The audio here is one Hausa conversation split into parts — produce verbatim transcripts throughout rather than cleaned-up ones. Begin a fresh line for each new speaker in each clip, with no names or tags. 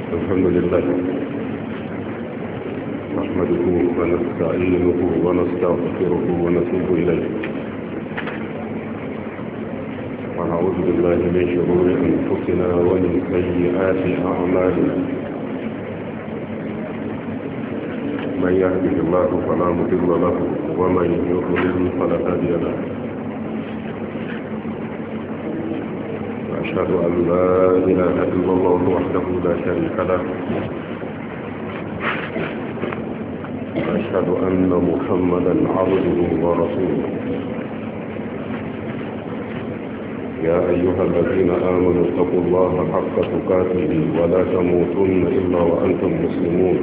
الحمد لله نحمده ونستعينه ونستغفره ونتوب إليه ونعوذ بالله من شرور أنفسنا ومن سيئات أعمالنا من يهده الله فلا مضل له ومن يضلل فلا هادي له أشهد أن لا إله إلا الله وحده لا شريك له أشهد أن محمدا عبده ورسوله يا أيها الذين آمنوا اتقوا الله حق تقاته ولا تموتن إلا وأنتم مسلمون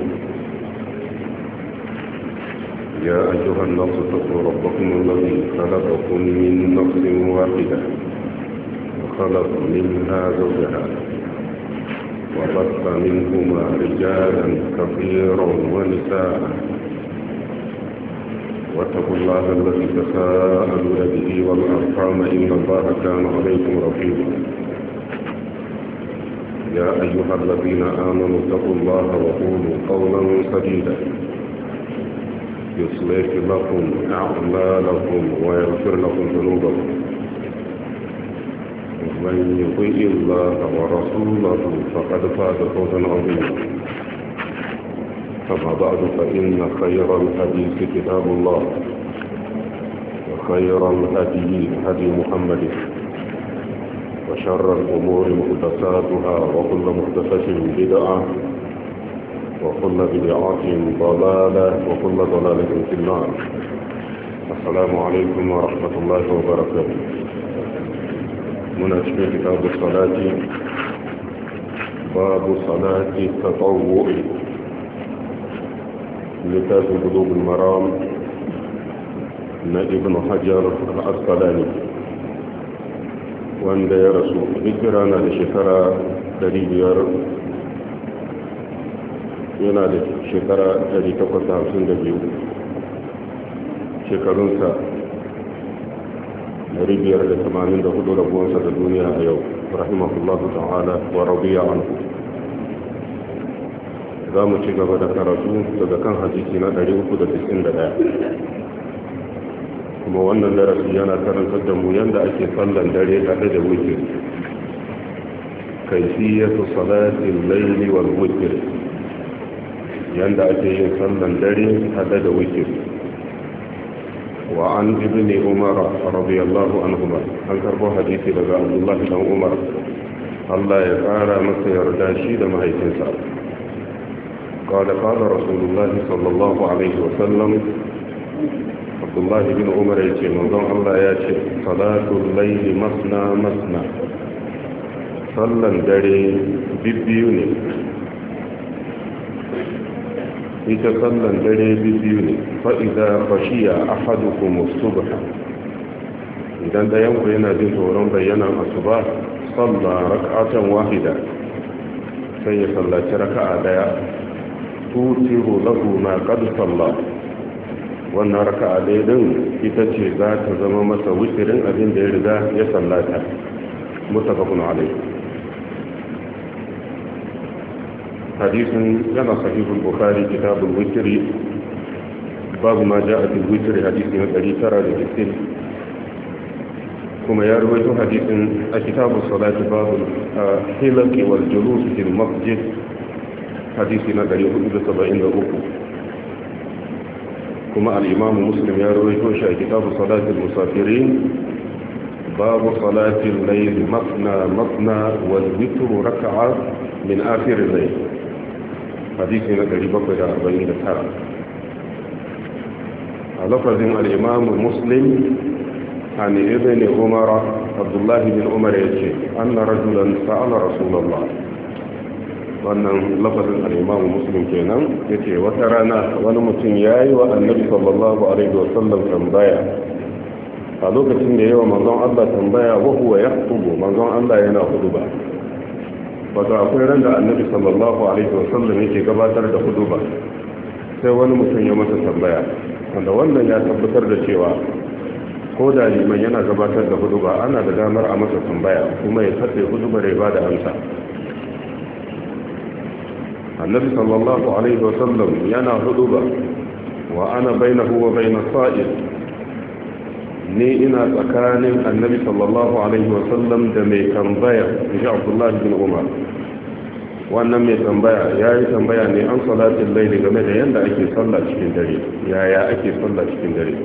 يا أيها الناس اتقوا ربكم الذي خلقكم من نفس واحدة خلق منها زوجها وبث منهما رجالا كثيرا ونساء واتقوا الله الذي تساءلون به والأرحام إن الله كان عليكم رقيبا يا أيها الذين آمنوا اتقوا الله وقولوا قولا سديدا يصلح لكم أعمالكم ويغفر لكم ذنوبكم من يطيع الله ورسوله فقد فاز فوزا عظيما أما بعد فإن خير الحديث كتاب الله وخير الهدي هدي محمد وشر الأمور محدثاتها وكل محدثة بدعة وكل بدعة ضلالة وكل ضلالة في النار. السلام عليكم ورحمة الله وبركاته. مناسب كتاب الصلاة باب صلاة التطوع لكتاب بلوغ المرام ابن حجر العسقلاني وان يا رسول ذكرنا لشكرا دريبير yana da shekara ɗari takwas da hamsin da biyu shekarunsa ɗari biyar da tamanin da hudu rabuwansa da duniya a yau rahimahullahu ta'ala wa radiya anhu. za mu ci gaba da karatu daga kan hadisi na ɗari uku da tisin da ɗaya kuma wannan darasi yana karantar da mu yadda ake sallan dare haɗe da wikir kaifiyatu salatin laili wal wikir yanda ake yin sallan dare hada da wikir wa an ibn umar radiyallahu anhuma an karbo hadisi daga abdullah ibn umar Allah ya kara masa yarda shi da mahaifinsa قال قال رسول الله صلى الله عليه وسلم عبد الله بن عمر يقول منظم الله ياتي صلاة الليل مثنى مثنى صلى الدري ببيوني ita sallan dare biyu ne fa'iza fashiya a hadukum subha idan dayanku yana jin tsoron bayyanan asuba salla rak'atan wahida sai ya sallaci raka'a daya tutiru lahu ma qad salla wannan raka'a daya din ita ce za ta zama masa witirin abin da ya riga ya sallata muttafaqun alayhi. حديث كما صحيح البخاري كتاب الوتر باب ما جاء في الوتر حديث الذي ترى للسن كما يروي حديث كتاب الصلاة باب الحلق والجلوس في المسجد حديث الذي حدث سبعين أخو كما الإمام مسلم يروي كتاب صلاة المسافرين باب صلاة الليل مثنى مثنى والوتر ركعة من آخر الليل حديث نقري بقى أربعين ترى لفظ الإمام مسلم عن ابن عمر عبد الله بن عمر يقول أن رجلا سأل رسول الله وأن لفظ الإمام مسلم كان يقول وترانا ونمتن ياي والنبي صلى الله عليه وسلم تنبايا a lokacin da yawa manzon Allah tambaya wa huwa yaqtubu manzon Allah yana huduba wato akwai ran da annabi sallallahu alaihi wasallam yake gabatar da huduba sai wani mutum ya masa tambaya wanda wannan ya tabbatar da cewa ko da liman yana gabatar da huduba ana da damar a masa tambaya kuma ya katse hudubar ya bada amsa annabi sallallahu alaihi wasallam yana huduba wa ana bainahu wa bainas sa'id ni ina tsakanin annabi sallallahu alaihi wasallam da mai tambaya inji abdullahi bin umar. Wannan mai tambaya ya yi tambaya ne an salatin laili game da yadda ake sallah cikin dare, yaya ake sallah cikin dare.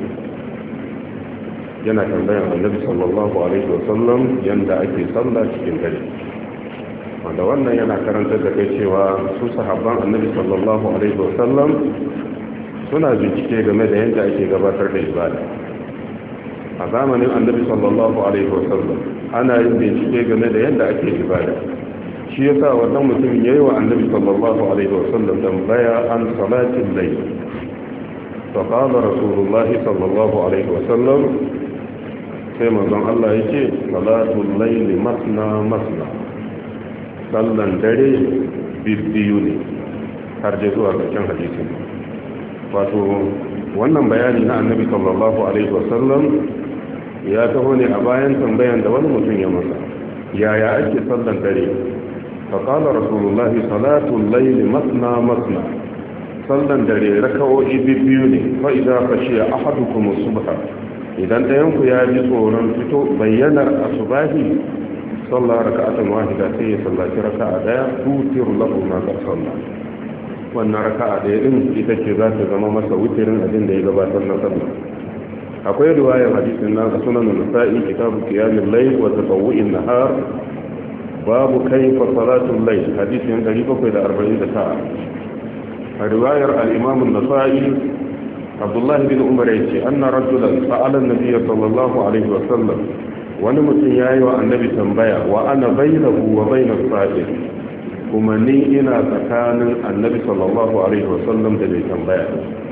Yana tambayan annabi sallallahu alaihi wasallam yadda ake sallah cikin dare, wanda wannan yana karantar da kai cewa su sahabban annabi sallallahu alaihi wasallam suna bincike game da yadda ake gabatar da ibada. A zamanin annabi sallallahu alaihi wasallam ana yin bincike game da yadda ake ibada. Shi yasa wannan mutum yayi wa annabi sallallahu alaihi wasallam tambaya an salatin layl. Fa qala rasulullahi sallallahu alaihi wasallam sai manzon Allah yake salatul layl masna masna. Sallan dare bibbiyu ne har je zuwa ƙarshen hadisin. Wato wannan bayani na annabi sallallahu alaihi wasallam ya taho ne a bayan tambayan da wani mutum ya masa, yaya ake sallan dare. faƙalar rasulullahi salatun laili masna masna, sallan dare raka'o'i biyu ne. fa'ida fashiya ahadukum subha, idan ɗayanku ya ji tsoron fito bayyanar asubahi sallah raka'atan wahida sai ya sallaci raka'a daya tutir lahu ma qad salla. Wannan raka'a daya din ita ce za ta zama masa wutirin abin da ya gabatar na sallah. Akwai riwayar hadisin na sunan an-nasa'i kitabu qiyamul layl wa tatawwu'in nahar babu kayfa salatul layl hadisin ɗari bakwai da arba'in da tara. A riwayar al-imam an-nasa'i Abdullah bin Umar yace anna rajulan sa'ala an-nabiy sallallahu alaihi wa sallam, wani mutum yayi wa annabi tambaya wa ana bainahu wa bainas sa'il, kuma ni ina tsakanin annabi sallallahu alaihi wa sallam da mai tambaya.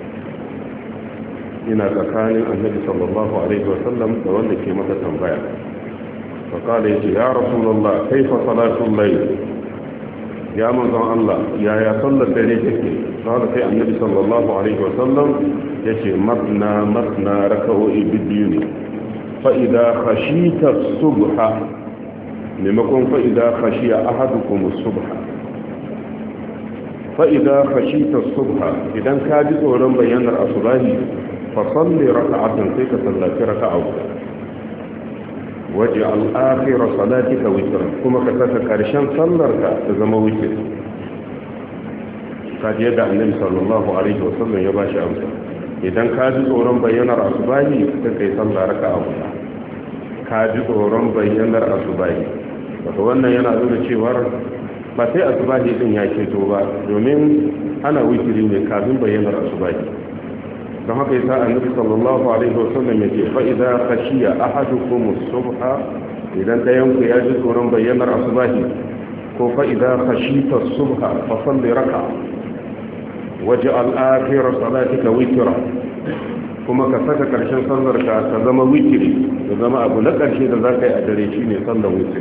ina tsakanin annabi sallallahu alaihi wasallam da wanda ke masa tambaya. faƙala yace ya rasulullah kaifa salatul layl, ya manzon Allah yaya sallar dare take. sai kai annabi sallallahu alaihi wasallam yace matna matna raka'o'i biyu ne. fa idza khashita subha, maimakon fa idza khashiya ahadukum subha, fa idza khashita subha, idan ka ji tsoron bayyanar asubahi fasalli raka'atan sai ka sallaci raka'a guda. waj'al akhir salatika witran, kuma ka saka karshen sallarka ta zama witr. kaji yadda annabi sallallahu alaihi wasallam ya bashi amsa. idan ka ji tsoron bayyanar asubahi sai kai sallar raka'a guda. ka ji tsoron bayyanar asubahi, wato wannan yana nuna cewa ba sai asubahi din ya keto ba, domin ana witri ne kafin bayyanar asubahi. don haka yasa annabi sallallahu alaihi wasallam yake fa idza khashiya ahadukum as-subha, idan dayan ku ya ji tsoron bayyanar asubahi, ko fa idza khashita as-subha fa salli raka'a waj'al akhir salatika witra, kuma ka saka karshen sallar ka ta zama witri, ta zama abu na karshe da zaka yi a dare shine sallar witri.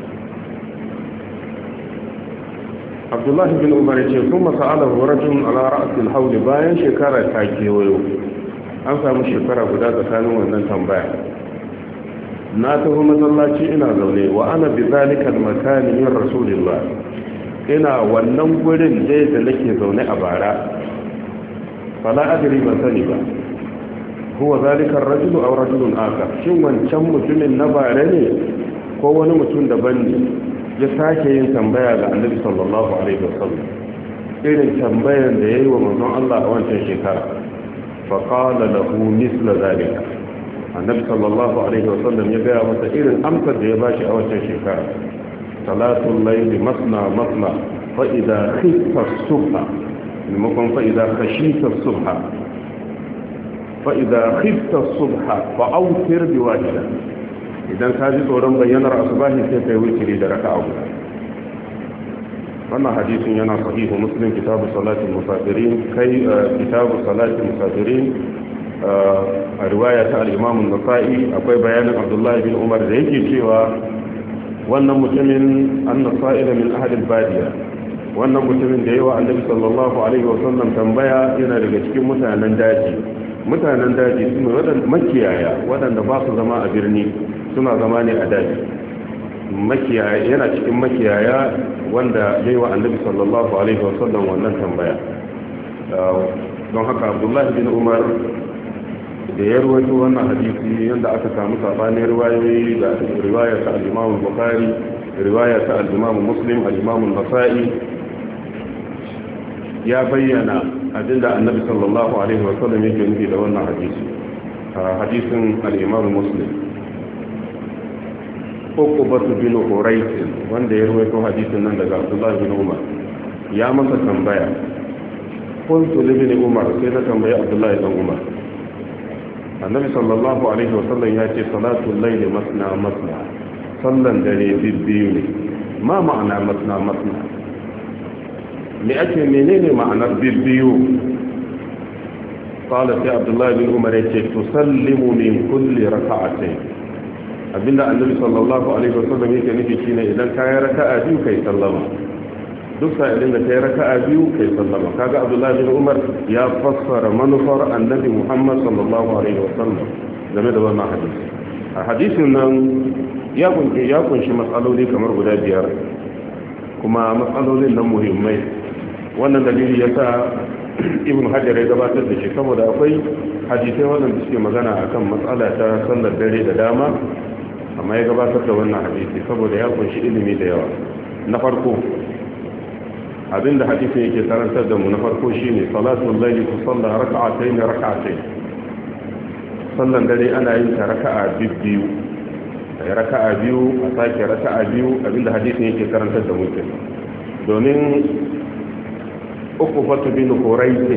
Abdullahi bin Umar ya ce sun masa'alar rajun ala ra'asil hauli, bayan shekara ta kewayo, an samu shekara guda tsakanin wannan tambaya. na taho masallaci ina zaune wa ana bi zalikal makani min rasulillah, ina wannan gurin dai da nake zaune a bara. fala adri ban sani ba huwa zalikar rajulu aw rajulun akhar, shin wancan mutumin na bare ne ko wani mutum daban ne ya sake yin tambaya ga annabi sallallahu alaihi wasallam, irin tambayar da yayi wa manzon Allah a wancan shekara. fa qala lahu misla zalika, annabi sallallahu alaihi wasallam ya ga masa irin amsar da ya bashi a wancan shekara. salatul layli masna masna fa idza khifta as-subha, maimakon fa idza khashita as-subha, fa idza khifta as-subha fa awtir bi wahida, idan ka ji tsoron bayyanar asubahi sai kai witri da raka'a guda. wannan hadisin yana sahihu muslim kitabu salatul musafirin, kai kitabu salatul musafirin a riwaya ta al-imam an-nasa'i akwai bayanin Abdullah bin Umar da yake cewa wannan mutumin an-nasa'ila min ahli al-badiya, wannan mutumin da yawa annabi sallallahu alaihi wa sallam tambaya yana daga cikin mutanen daji. mutanen daji su ne waɗanda makiyaya, waɗanda ba su zama a birni, suna zama ne a daji. makiyaya yana cikin makiyaya wanda yayi wa annabi sallallahu alaihi wasallam wannan tambaya don haka Abdullah bin Umar da ya rawaito wannan hadisi yanda aka samu sabanin riwayoyi da riwaya ta al-Imam Bukhari riwaya ta al-Imam Muslim al-Imam Nasa'i ya bayyana abinda annabi sallallahu alaihi wasallam yake nufi da wannan hadisi hadisin al-Imam Muslim Uqbatu bin Hurayth wanda ya rawaito hadisin nan daga Abdullah bin Umar ya masa tambaya kuntu li bin Umar sai na tambaya Abdullah bin Umar Annabi sallallahu alaihi wasallam ya ce salatul layli masna masna sallan dare bibbiyu ne ma ma'ana masna masna me ake menene ma'anar bibbiyu qala sai Abdullah bin Umar ya ce tusallimu min kulli rak'atayn abinda annabi sallallahu alaihi wasallam yake nufi shine idan ka yi raka'a biyu kai sallama duk sa'ilin da kai raka'a biyu kai sallama kaga Abdullah bin Umar ya fassara manufar annabi Muhammad sallallahu alaihi wasallam game da wannan hadisi a hadisin nan ya kunshi ya kunshi matsaloli kamar guda biyar kuma matsalolin nan muhimmai wannan dalili yasa Ibn Hajar ya gabatar da shi saboda akwai hadisai wanda suke magana akan matsala ta sallar dare da dama amma ya gabatar da wannan hadisi saboda ya kunshi ilimi da yawa na farko abinda hadisin yake karantar da mu na farko shine salatul layli tusalla rak'atayn rak'atayn sallan dare ana yin ta raka'a biyu sai raka'a biyu a sake raka'a biyu abinda hadisin yake karantar da mu domin Uqbatu bin Hurayth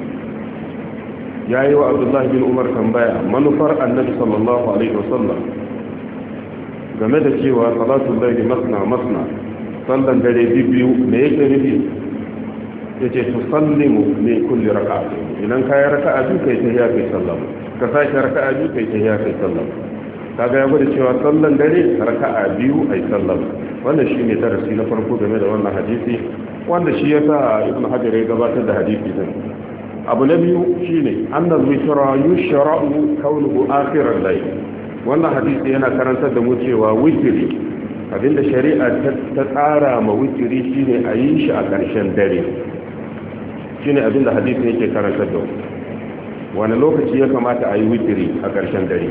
yayi wa Abdullah bin Umar tambaya manufar annabi sallallahu alaihi wasallam game da cewa salatul layli masna masna sallan dare biyu me yake nufi yace to sallimu min kulli rak'atin idan kai raka'a biyu kai tahiyya kai sallama ka sake raka'a biyu kai tahiyya kai sallama kaga ya gwada cewa sallan dare raka'a biyu ai sallama wannan shine darasi na farko game da wannan hadisi wanda shi yasa Ibn Hajar ya gabatar da hadisi din abu na biyu shine annal witra yushra'u kaunuhu akhir al-layl wannan hadisi yana karantar da mu cewa witiri abinda shari'a ta tsara ma witiri shine a yi shi a ƙarshen dare shine abinda hadisi yake karantar da mu wani lokaci ya kamata a yi witiri a ƙarshen dare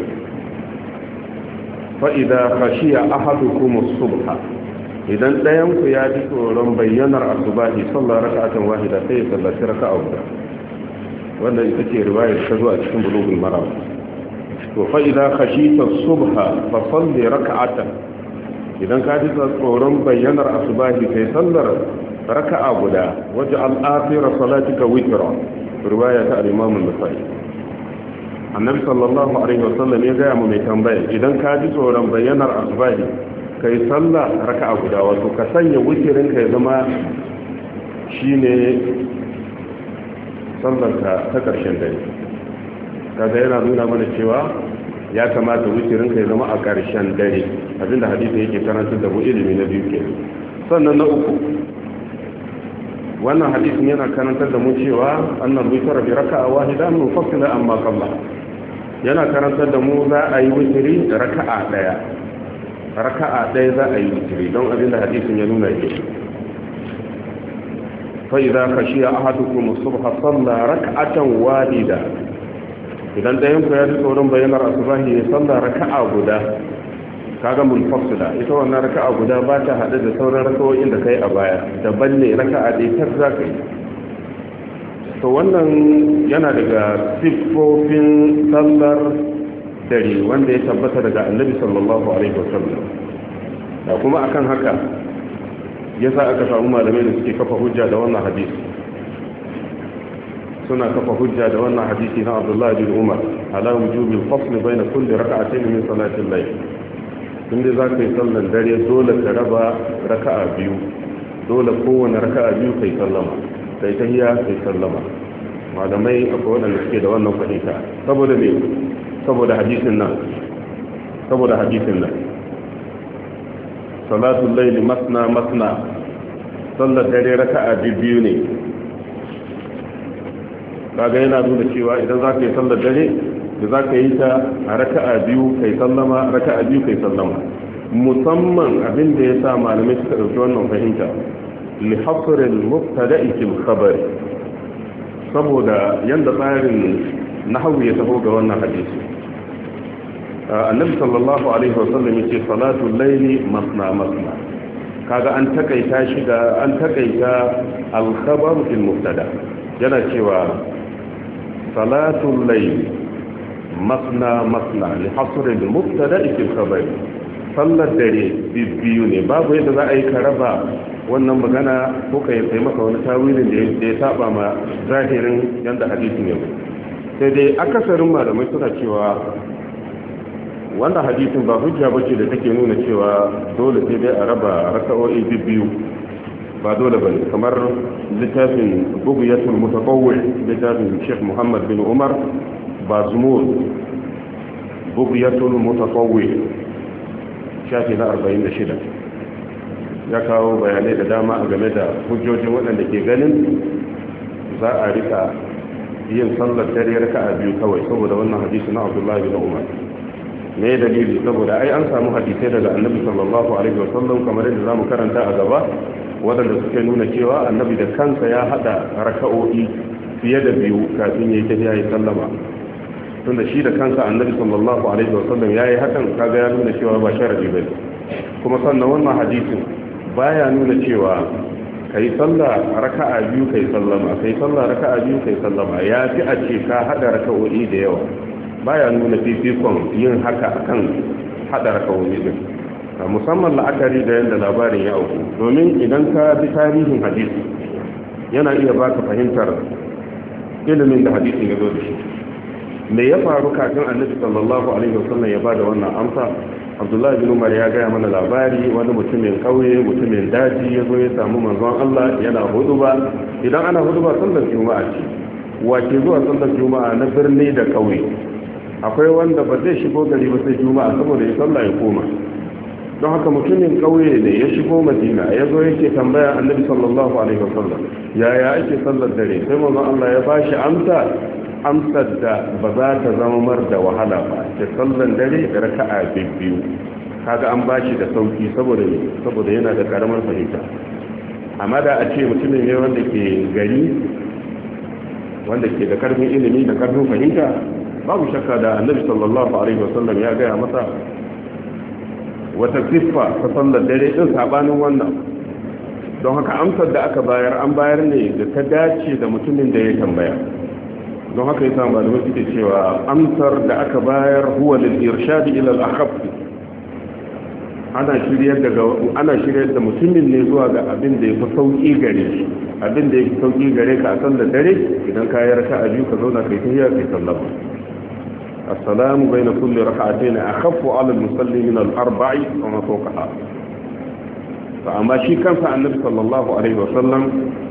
fa idza khashiya ahadukum as-subha idan ɗayan ku ya ji tsoron bayyanar asubahi sallar raka'atan wahida sai ya sallaci raka'a guda wanda ita ce riwayar ta zuwa cikin bulugul maram to fa idan khashita subha fa salli rak'atan idan ka ji tsoron bayyanar asubahi kai sallar raka'a guda waj'al akhir salatika witra riwaya ta al-imam an-nasa'i annabi sallallahu alaihi wasallam ya ga mu mai tambaya idan ka ji tsoron bayyanar asubahi kai sallah raka'a guda wato ka sanya witirin ka ya zama shine sallar ka ta karshen dare kaga yana nuna mana cewa ya kamata witirin ka ya zama a karshen dare abinda hadisi yake karanta da mu ilimi na biyu kenan sannan na uku wannan hadisin yana karantar da mu cewa annal witr bi raka'a wahida mufassila amma qabla yana karantar da mu za a yi witri raka'a daya raka'a daya za a yi witri don abinda hadisin ya nuna yake fa idza khashiya ahadukum as-subha salla rak'atan wahida idan dayan ku ya ji tsoron bayanar asubahi ya salla raka'a guda kaga munfasila ita wannan raka'a guda ba ta hade da sauran rakawoyin da kai a baya daban ne raka'a ɗaya tar za ka yi to wannan yana daga siffofin sallar dare wanda ya tabbata daga annabi sallallahu alaihi wasallam da kuma akan haka yasa aka samu malamai da suke kafa hujja da wannan hadisi suna kafa hujja da wannan hadisi na Abdullah bin Umar ala wujubil fasl bayna kulli rak'atayn min salati al-layl inda za ka yi sallan dare dole ka raba raka'a biyu dole kowane raka'a biyu kai sallama kai tahiyya kai sallama malamai akwai wanda suke da wannan fahimta saboda me saboda hadisin nan saboda hadisin nan salatul layl masna masna sallar dare raka'a biyu ne kaga yana nuna cewa idan za ka yi sallar dare da za ka yi ta a raka'a biyu kai sallama raka'a biyu kai sallama musamman abin da ya sa malamai suka ɗauki wannan fahimta li hasril mubtada'i fil khabar saboda yanda tsarin nahwu ya taho ga wannan hadisi annabi sallallahu alaihi wasallam yace salatul layli masna masna kaga an takaita shi da an takaita al-khabar fil mubtada yana cewa salatul layli masna masna li hasr al-mubtada fil khabar sallar dare biyu ne babu yadda za a yi karaba wannan magana ko kai sai maka wani tawilin da ya saba ma zahirin yanda hadisin yau sai dai akasarin malamai suna cewa wannan hadisin ba hujja bace da take nuna cewa dole sai dai a raba raka'o'i biyu ba dole bane kamar littafin bughyatul mutatawwi littafin Sheikh Muhammad bin Umar Bazmul bughyatul mutatawwi shafi na arba'in da shida ya kawo bayanai da dama a game da hujjojin waɗanda ke ganin za a rika yin sallar dare raka'a biyu kawai saboda wannan hadisi na Abdullah bin Umar me dalili saboda ai an samu hadisai daga annabi sallallahu alaihi wasallam kamar yadda zamu karanta a gaba wadanda suke nuna cewa annabi da kansa ya hada raka'o'i fiye da biyu kafin yayi tafiya ya sallama tunda shi da kansa annabi sallallahu alaihi wasallam yayi hakan kaga ya nuna cewa ba sharadi bane kuma sannan wannan hadisin baya nuna cewa kai sallah raka'a biyu kai sallama kai sallah raka'a biyu kai sallama ya fi a ce ka hada raka'o'i da yawa baya nuna fifikon yin haka akan hada raka'o'i din musamman la'akari da yadda labarin ya auku domin idan ka bi tarihin hadisi yana iya baka fahimtar ilimin da hadisin ya zo da shi me ya faru kafin annabi sallallahu alaihi wasallam ya bada wannan amsa Abdullahi bin Umar ya gaya mana labari wani mutumin kauye mutumin daji ya zo ya samu manzon Allah yana huduba idan ana huduba sallar juma'a ce wace zuwa sallar juma'a na birni da kauye akwai wanda ba zai shigo gari ba sai juma'a saboda ya sallah ya koma don haka mutumin kauye ne ya shigo madina ya zo yake tambaya annabi sallallahu alaihi wasallam yaya ake sallar dare sai manzon Allah ya bashi amsa amsar da ba za ta zama mar da wahala ba ta sallar dare da raka'a biyu kaga an bashi da sauki saboda saboda yana da karamar fahimta amma da a ce mutumin ne wanda ke gari wanda ke da karfin ilimi da karfin fahimta babu shakka da annabi sallallahu alaihi wasallam ya gaya masa wata siffa ta sallar dare din sabanin wannan don haka amsar da aka bayar an bayar ne da ta dace da mutumin da ya tambaya don haka yasa malamai suke cewa amsar da aka bayar huwa lil irshad ila al akhaf ana shiryar daga ana shiryar da mutumin ne zuwa ga abin da yafi sauki gare shi abin da yafi sauki gare ka a sallar dare idan ka yi raka'a biyu ka zauna kai tahiyya kai sallama السلام بين كل ركعتين أخف على المصلي من الأربع وما فوقها فأما شيء كان فعن النبي صلى الله عليه وسلم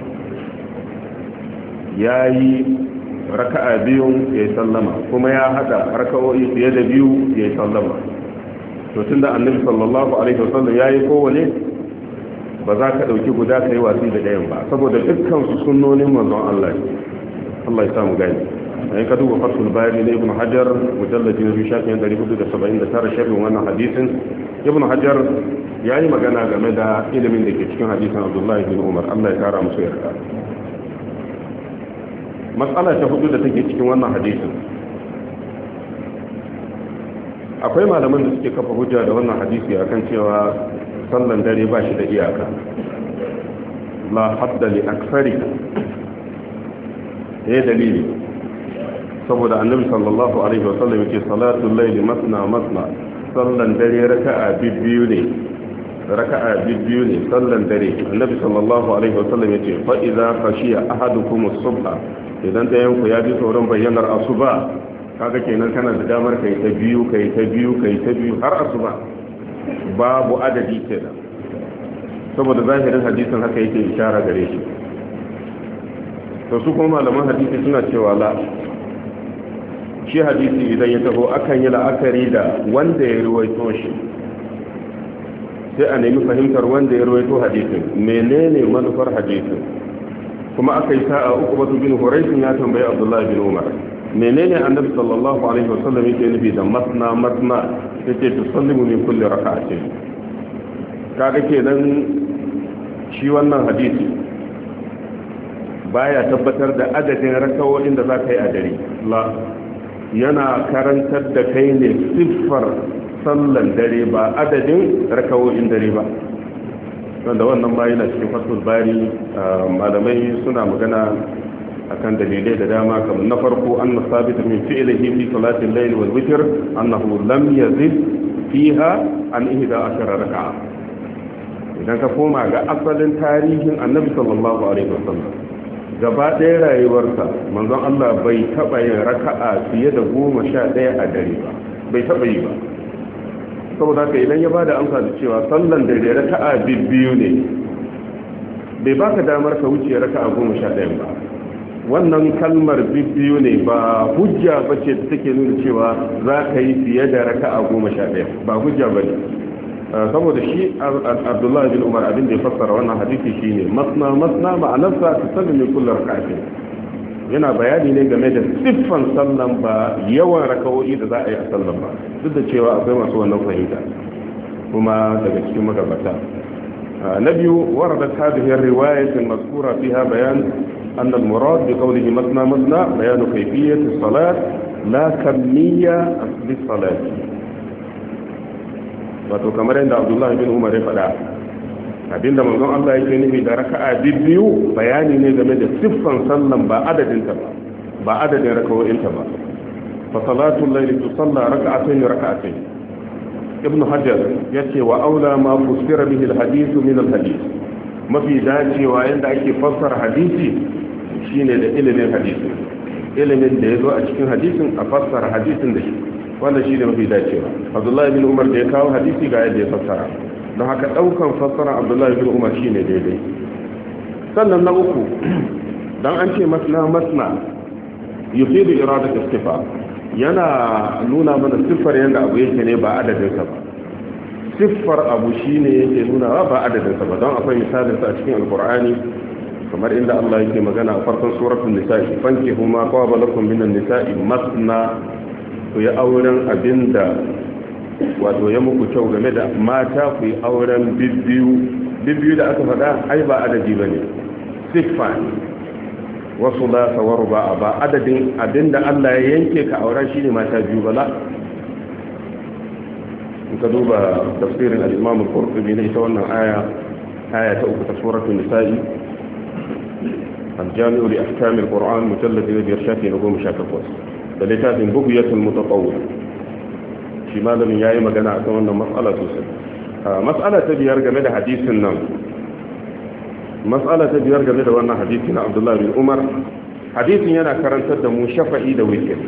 ياي ركع بيوم يسلم كما يا هذا ركعوا في يد بيو يسلم وتند النبي صلى الله عليه وسلم ياي كونه ba za ka ɗauki guda ka yi watsi da ɗayan ba saboda dukkan su sunnonin manzon Allah Allah ya samu gani in ka duba fatul bayani na ibn hajar mujalladi na shafin ɗari hudu da saba'in da tara sharhin wannan hadisin ibn hajar ya yi magana game da ilimin da ke cikin hadisin abdullahi bin umar Allah ya kara musu yarda matsala ta hudu da take cikin wannan hadisin akwai malaman da suke kafa hujja da wannan hadisi akan cewa sallan dare ba shi da iyaka la hadda li aksari ya dalili saboda annabi sallallahu alaihi wasallam yake salatul layli masna masna sallan dare raka'a biyu ne raka'a biyu ne sallan dare annabi sallallahu alaihi wasallam yake fa idza khashiya ahadukum as-subha idan dayan ku ya ji tsoron bayyanar asuba kaga kenan kana da damar kai ta biyu kai ta biyu kai ta biyu har asuba babu adadi kenan saboda zahirin hadisin haka yake ishara gare shi to su kuma malaman hadisi suna cewa la shi hadisi idan ya taho akan yi la'akari da wanda ya ruwaito shi sai a nemi fahimtar wanda ya ruwaito hadisin menene manufar hadisin kuma aka yi sa'a uku batu bin huraisun ya tambayi abdullahi bin umar menene annabi sallallahu alaihi wasallam yake nufi da masna masna yake tusallimu min kulli raka'atin kaga kenan shi wannan hadisi baya tabbatar da adadin rakawoyin da za ka yi a dare la yana karantar da kai ne siffar sallan dare ba adadin rakawoyin dare ba, wanda wannan ba yana cikin fatul bari. Malamai suna magana akan dalilai da dama, kamar na farko an sabita min fi'lihi fi salatil layl wal witr annahu lam yazid fiha an ihda ashara raka'a. idan ka koma ga asalin tarihin annabi sallallahu alaihi wasallam, gaba ɗaya rayuwarsa manzon Allah bai taɓa yin raka'a fiye da goma sha ɗaya a dare ba, bai taɓa yi ba. saboda haka idan ya bada amsa da cewa sallan da da raka'a biyu ne, bai baka damar ka wuce raka'a goma sha ɗaya ba. wannan kalmar biyu ne ba hujja bace da take nuna cewa za ka yi fiye da raka'a goma sha ɗaya, ba hujja bane. saboda shi Abdullahi bin Umar abin da ya fassara wannan hadisi shine masna masna ma'anarsa ta sallame kullu raka'atin, yana bayani ne game da siffan sallan ba yawan raka'o'i da za a yi a sallan ba, duk da cewa akwai masu wannan fahimta kuma daga cikin magabata. na biyu waradat hadhihi riwayat al-mazkura fiha bayan anna al-murad bi qawlihi masna masna bayan kayfiyyat as-salat la kamiyya as-salati. wato kamar yadda Abdullahi bin Umar ya faɗa, abinda manzon Allah yake nufi da raka'a biyu bayani ne game da siffan sallan ba adadin ta ba ba adadin raka'o'in ta ba. fa salatul layli tusalla raka'atayn raka'atayn. ibn hajar yace wa aula ma fusira bihi alhadith min alhadith, mafi dacewa yanda ake fassara hadisi shine da ilimin hadisi, ilimin da yazo a cikin hadisin a fassara hadisin da shi, wanda shi ne mafi dacewa. Abdullahi bin Umar da ya kawo hadisi ga yadda ya fassara, don haka daukan fassara Abdullahi bin Umar shi ne daidai. sannan na uku, don an ce masna masna yufidu iradat istifa, yana nuna mana siffar yadda abu yake ne ba adadinsa ba. siffar abu shi ne yake nuna ba adadinsa ba, don akwai misalinsa a cikin alkur'ani kamar inda Allah yake magana a farkon suratul nisa'i, fankihu ma qaba lakum minan nisa'i masna, ku yi auren abin da wato ya muku kyau game da mata, ku yi auren bibbiyu. bibbiyu da aka faɗa ai ba adadi ba ne, siffa ne. wasu la sawar ba ba adadin abin da Allah ya yanke ka auren shi ne mata biyu ba la. in ka duba tafsirin al-imam al-qurtubi ne ita wannan aya aya ta uku ta suratul nisa'i, al-jami'u li ahkam al-qur'an mujallad biyar shafi na goma sha takwas, da littafin bugiyatul mutatawwil. shi malamin yayi magana akan wannan mas'ala sosai. mas'ala ta biyar game da hadisin nan mas'ala ta biyar game da wannan hadisi na Abdullah bin Umar, hadisin yana karantar da mu shafa'i da witr.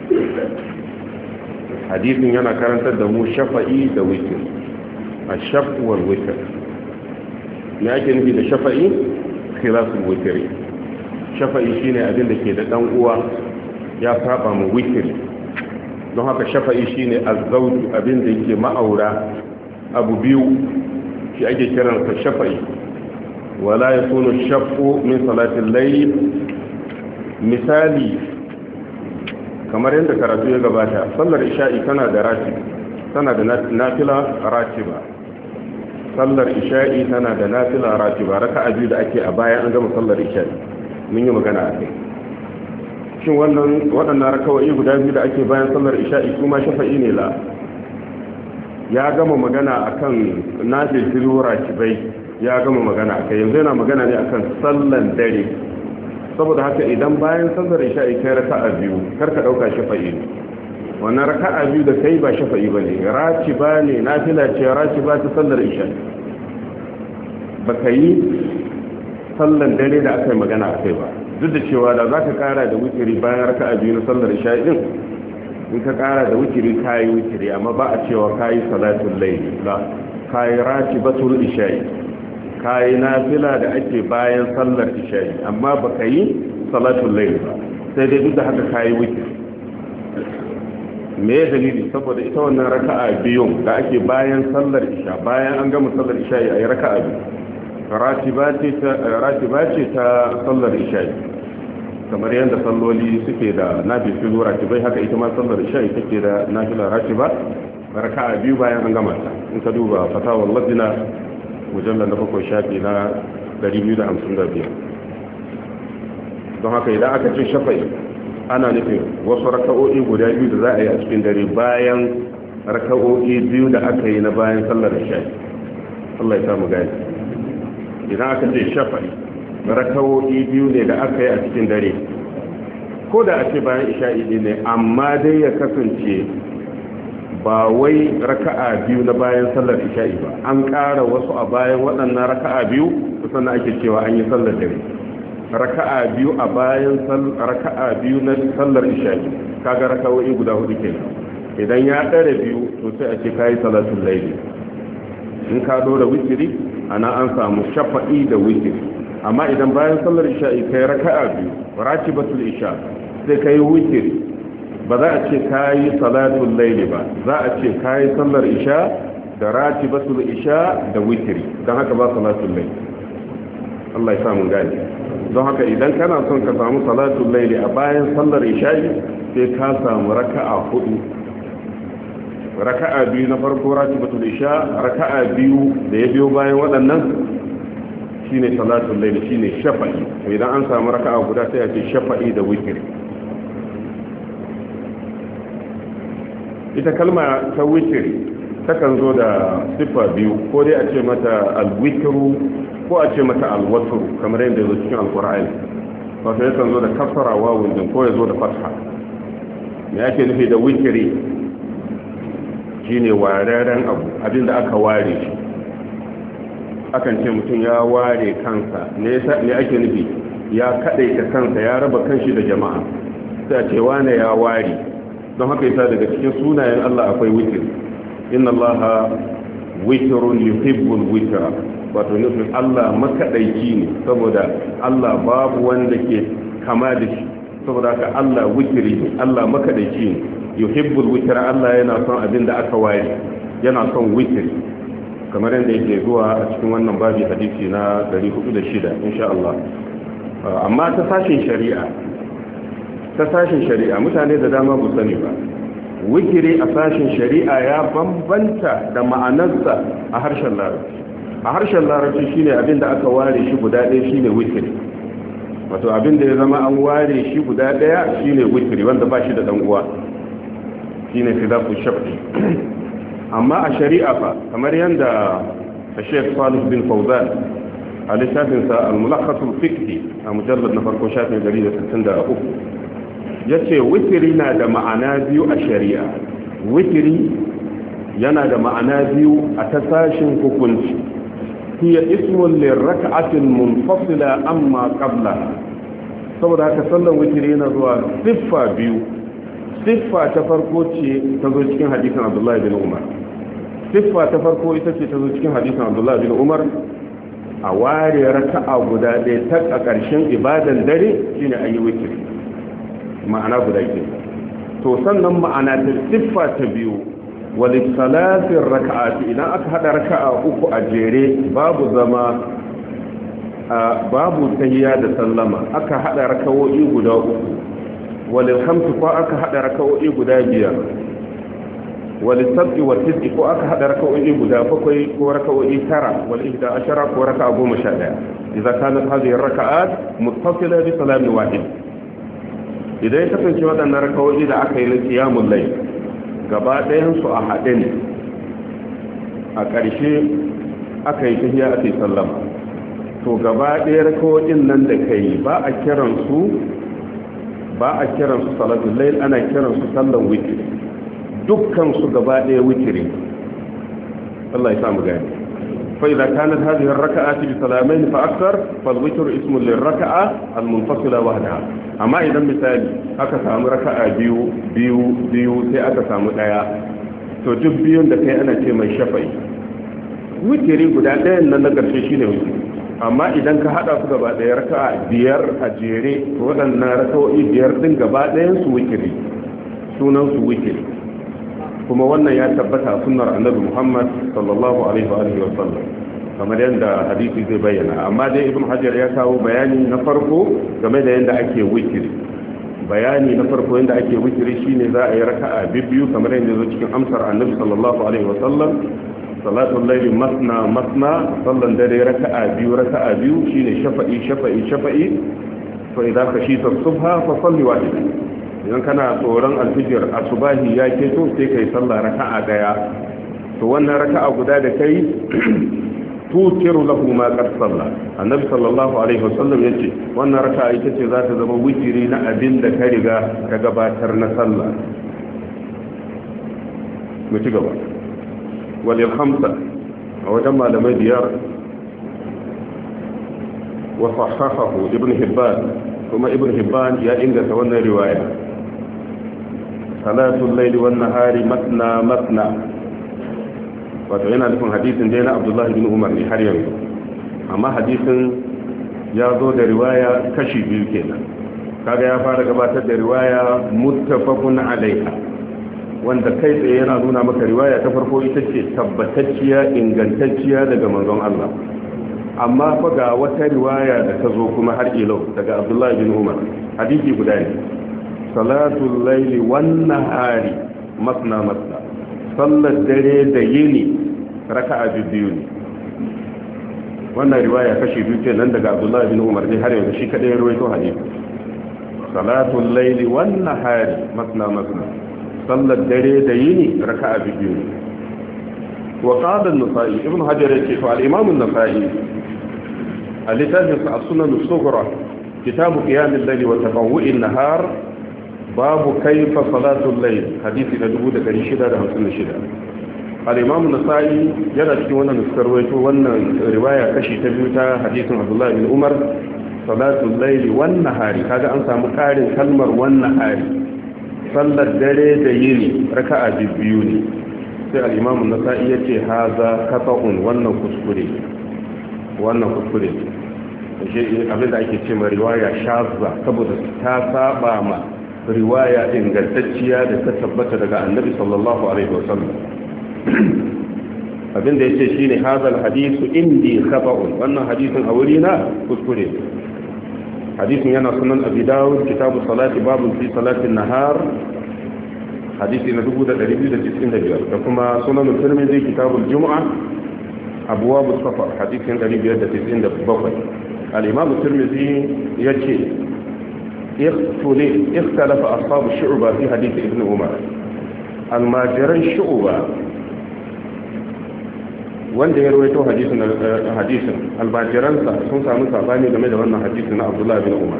hadisin yana karantar da mu shafa'i da witr, ash-shaf' wal witr. me ake nufi da shafa'i? khilaful witr. shafa'i shine abin da ke da dan uwa ya saba mu witr, don haka shafa'i shine az-zawj, abin da yake ma'aura abu biyu, shi ake kiransa shafa'i. wala yakunu ash-shaf'u min salati al-layl. misali kamar yadda karatu ya gabata, sallar isha'i tana da ratiba, tana da nafila ratiba. sallar isha'i tana da nafila ratiba, raka'a biyu da ake a bayan an gama sallar isha'i, mun yi magana a kai. shin wannan waɗannan rakawai guda biyu da ake bayan sallar isha'i kuma shafa'i ne la? ya gama magana akan nafil filura kibai, ya gama magana akai, yanzu yana magana ne akan sallan dare. saboda haka idan bayan sallar isha'i kai raka'a biyu, kar ka dauka shafa'i ne. wannan raka'a biyu da kai ba shafa'i bane, ratiba ne, nafila ce ratiba ta sallar isha'i. baka yi sallan dare da aka yi magana akai ba, duk da cewa da za ka kara da wutiri bayan raka'a biyu na sallar isha'i din, in ka kara da wutiri kayi wutiri, amma ba a cewa kayi salatul layli la, kayi ratibatul isha'i, kayi nafila da ake bayan sallar isha'i, amma baka yi salatul layli ba, sai dai duk da haka kayi wutiri. me ya dalili? saboda ita wannan raka'a biyun da ake bayan sallar isha, bayan an gama sallar isha'i ayi raka'a biyu, ratiba ce ta sallar isha'i. kamar yadda salloli suke da nafilu ratibai, haka ita ma sallar isha'i take da nafila ratiba, raka'a biyu bayan an gama ta. in ka duba fatawar ladina mujallar na bakwai shafi na ɗari biyu da hamsin da biyar. don haka idan aka ce shafa'i ana nufin wasu raka'o'i guda biyu da za a yi a cikin dare bayan raka'o'i biyu da aka yi na bayan sallar isha'i. Allah ya samu gani. Idan aka ce shafa'i raka'o'i biyu ne da aka yi a cikin dare, ko da a ce bayan isha'i ne, amma dai ya kasance ba wai raka'a biyu na bayan sallar isha'i ba, an ƙara wasu a bayan waɗannan raka'a biyu sannan ake cewa an yi sallar dare. Raka'a biyu a bayan raka'a biyu na sallar isha'i, kaga raka'o'i guda hudu kenan. Idan ya ɗara biyu to sai a ce kayi salatul layli. In ka dora witiri ana an samu shafa'i da witiri. Amma idan bayan sallar isha'i kai raka'a biyu ratibatul isha sai kai witiri, ba za a ce kayi salatul layli ba, za a ce kayi sallar isha da ratibatul isha da witiri. Dan haka ba salatul layli. Allah ya samu gani. Don haka idan kana son ka samu salatul layli a bayan sallar isha'i sai ka samu raka'a hudu. Raka'a biyu na farko ratibatul isha, raka'a biyu da ya biyo bayan waɗannan shine salatul layl, shine shafa'i. to idan an samu raka'a guda sai a ce shafa'i da witr. Ita kalma ta witr takan zo da sifa biyu, ko dai a ce mata al-witru ko a ce mata al-watru kamar yadda yake cikin al-Qur'ani. Wato yakan zo da kasra wawun din ko ya zo da fatha. Me yake nufi da witri? Shine wararen abu, abinda aka ware shi. Akan ce mutum ya ware kansa, ne ake nufi? Ya kadaita kansa, ya raba kanshi da jama'a. Sai a ce wane ya ware. Don haka yasa daga cikin sunayen Allah akwai witr. Inna Allaha witrun yuhibbul witra. Wato nufin Allah makadaici ne, saboda Allah babu wanda ke kama da shi. Saboda haka Allah witri ne, Allah makadaici ne. Yuhibbul witra, Allah yana son abin da aka ware, yana son witri. Kamar yadda yake zuwa a cikin wannan babi hadisi na ɗari hudu da shida insha Allah. Amma ta sashin shari'a ta sashin shari'a mutane da dama ba sani ba, witri a sashin shari'a ya bambanta da ma'anarsa a harshen larabci. A harshen larabci shine abin da aka ware shi guda ɗaya shine witri. Wato abin da ya zama an ware shi guda ɗaya shine witri, wanda ba shi da dan uwa, shine khilafu shafi. Amma a shari'a fa, kamar yadda Sheikh Salih bin Fawzan a littafinsa al-mulakhasul fiqhi a mujallad na farko shafin ɗari da sittin da uku yace witri na da ma'ana biyu a shari'a. Witri yana da ma'ana biyu a tasashin hukunci. Hiya ismun lirrak'atin munfasila amma qablaha. Saboda haka sallan witri yana zuwa siffa biyu. Siffa ta farko ce ta zo cikin hadisin Abdullah bin Umar. Siffa ta farko ita ce ta zo cikin hadisin Abdullah bin Umar, a ware raka'a guda ɗaya ta a ƙarshen ibadan dare shine ayi witri. Ma'ana guda ke. To sannan ma'ana ta siffa ta biyu, wali salatin raka'ati, idan aka hada raka'a uku a jere babu zama babu tahiyya da sallama, aka hada raka'o'i guda uku. Walil hamsi ko aka hada raka'o'i guda biyar, walil sab'i wa tis'i ko aka hada raka'o'i guda bakwai ko raka'o'i tara, wal ihda ashara ko raka'a goma sha daya. Idza kanat hadhihi ar-raka'at muttasila bi salamin wahid. Idan ya kasance waɗannan raka'o'i da aka yi na qiyamul layl gaba ɗayan su a haɗe ne, a ƙarshe aka yi tahiyya aka yi sallama, to gaba ɗaya raka'o'in nan da kai ba a kiran su ba a kiran su salatul layl, ana kiran su sallan witri. Dukkan su gaba ɗaya witri. Allah ya samu gani. fa idza kanat hadhihi ar-rak'atu bi salamayn fa akthar fal witru ismun lir-rak'a al-munfasila wahdaha. Amma idan misali aka samu raka'a biyu biyu biyu sai aka samu daya, to duk biyun da kai ana ce mai shafa'i. Witri guda ɗayan nan na ƙarshe shine witri. Amma idan ka hada su gaba daya raka'a biyar a jere, waɗannan raka'o'i biyar din gaba ɗayan su witri, sunan su witri. Kuma wannan ya tabbata a sunnar Annabi Muhammad sallallahu alaihi wa alihi wa sallam, kamar yadda hadisi zai bayyana. Amma dai Ibn Hajar ya kawo bayani na farko game da yadda ake witri. Bayani na farko yadda ake witri shine za a yi raka'a biyu kamar yadda zo cikin amsar Annabi sallallahu alaihi wa sallam. salatul layli masna masna sallan dare raka'a biyu raka'a biyu shine shafa'i shafa'i shafa'i fa idza khashita subha fa salli wahida idan kana tsoron alfijir asubahi ya keto sai kai sallah raka'a daya to wannan raka'a guda da kai tutiru lahu ma qad salla annabi sallallahu alaihi wasallam yace wannan raka'a ita ce za ta zama witiri na abin da ka riga ka gabatar na sallah mu ci gaba wal khamsa a wajen malamai biyar wa sahahahu ibn hibban kuma ibn hibban ya inganta wannan riwaya salatul layli wan nahari matna matna wato yana nufin hadisin dai na abdullahi bin umar ne har yanzu amma hadisin ya zo da riwaya kashi biyu kenan kaga ya fara gabatar da riwaya muttafaqun alaiha wanda kai tsaye yana nuna maka riwaya ta farko ita ce tabbatacciya ingantacciya daga manzon Allah amma fa ga wata riwaya da ta zo kuma har ilau daga abdullahi bin umar hadisi guda ne salatul layli wan nahari masna masna sallar dare da yini raka'a biyu ne wannan riwaya kashi biyu ce nan daga abdullahi bin umar ne har yanzu shi kadai ya rawaito hadisi salatul layli wan nahari masna masna sallar dare da yini raka'a biyu ne wa qala an-nasa'i ibn hajar yace to al-imam an-nasa'i al-litafis as-sunan as-sughra kitab qiyam al-layli wa tatawwu' an-nahar babu kaifa salatul layl hadisi na dubu da ɗari shida da hamsin da shida al-imam an-nasa'i yana cikin wannan nuskarwaito wannan riwaya kashi ta biyu ta hadisin abdullahi bin umar salatul layl wan nahari kaga an samu karin kalmar wan nahari sallar dare da yini raka'a biyu ne sai al-imam an-nasa'i yace haza qata'un wannan kuskure wannan kuskure shi abin da ake cewa riwaya shazza saboda ta saba ma riwaya ingantacciya da ta tabbata daga annabi sallallahu alaihi wasallam abinda yace shine hadal hadithu indi khata'un wannan hadisin a wuri na kuskure hadisin yana sunan abi dawud kitabu salati babu fi salatin nahar hadisi na dubu da ɗari biyu da tis'in da biyar da kuma sunan tirmidhi kitabul jumu'a abwab as-safar hadisin ɗari biyar da tis'in da bakwai al-imam tirmidhi yace اختلف أصحاب الشعبة في حديث ابن عمر الماجرين شعبة wanda ya rawaito hadisin hadisin albajiransa sun samu sabani game da wannan hadisin na Abdullah bin Umar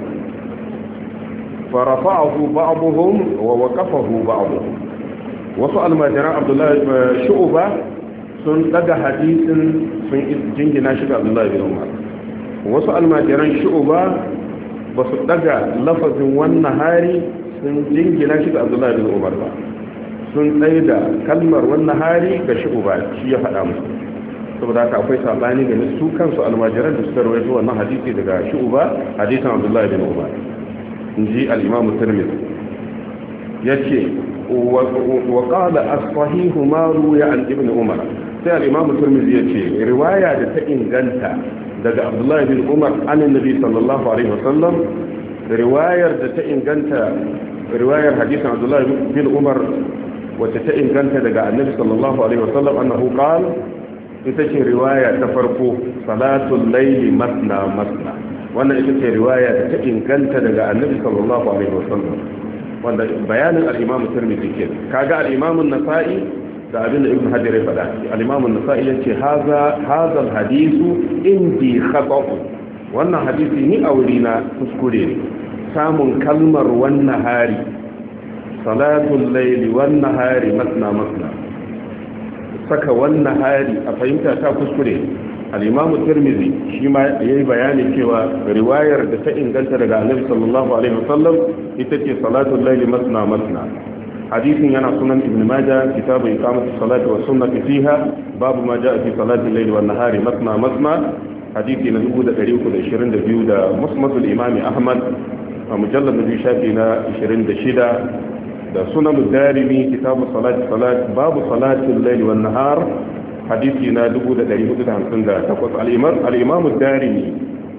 fa rafa'ahu ba'dhum wa waqafahu ba'dhum wasu almajiran Abdullah shu'ba sun daga hadisin sun jingina shi ga Abdullah bin Umar wasu almajiran shu'ba ba su daga lafazin wannan hari sun jingina shi ga abdullahi bin umar ba sun tsaye da kalmar wannan hari ga shi uba shi ya faɗa musu saboda haka akwai sabani ga su kansu almajiran da suka rawaito wannan hadisi daga shi uba hadisin abdullahi bin umar in ji al-imam tirmidhi yace wa qala as-sahihu ma ruya an ibn umar sai al-imam tirmidhi yace riwaya da ta inganta daga abdullahi bin umar anin nabi sallallahu alaihi wasallam riwayar da ta inganta riwayar hadisin abdullahi bin umar wacce ta inganta daga annabi sallallahu alaihi wasallam annahu qala ita ce riwaya ta farko salatul layli masna masna wannan ita ce riwaya da ta inganta daga annabi sallallahu alaihi wasallam wanda bayanin al-imam tirmidhi ke kaga al-imam an-nasa'i da abin da ibn hajar ya faɗa al-imam an-nasa'i yace haza hadha al-hadithu indi khata' wannan hadisi ni a wurina kuskure ne samun kalmar wannan hari salatul layli wan nahari masna masna saka wannan hari a fahimta ta kuskure al-imam tirmidhi shi ma yayi bayani cewa riwayar da ta inganta daga annabi sallallahu alaihi wasallam ita ce salatul layli masna masna hadisin yana sunan ibn majah kitabu iqamati salati wa sunnati fiha babu ma jaa fi salati al-layli wan nahari masna masna hadisi na dubu da ɗari uku da ishirin da biyu da musnadul imam ahmad a mujallad na shafi na ishirin da shida da sunan darimi kitabu salati salat babu salati al-layli wan nahar hadisi na dubu da ɗari hudu da hamsin da takwas al-imam al-imam ad-darimi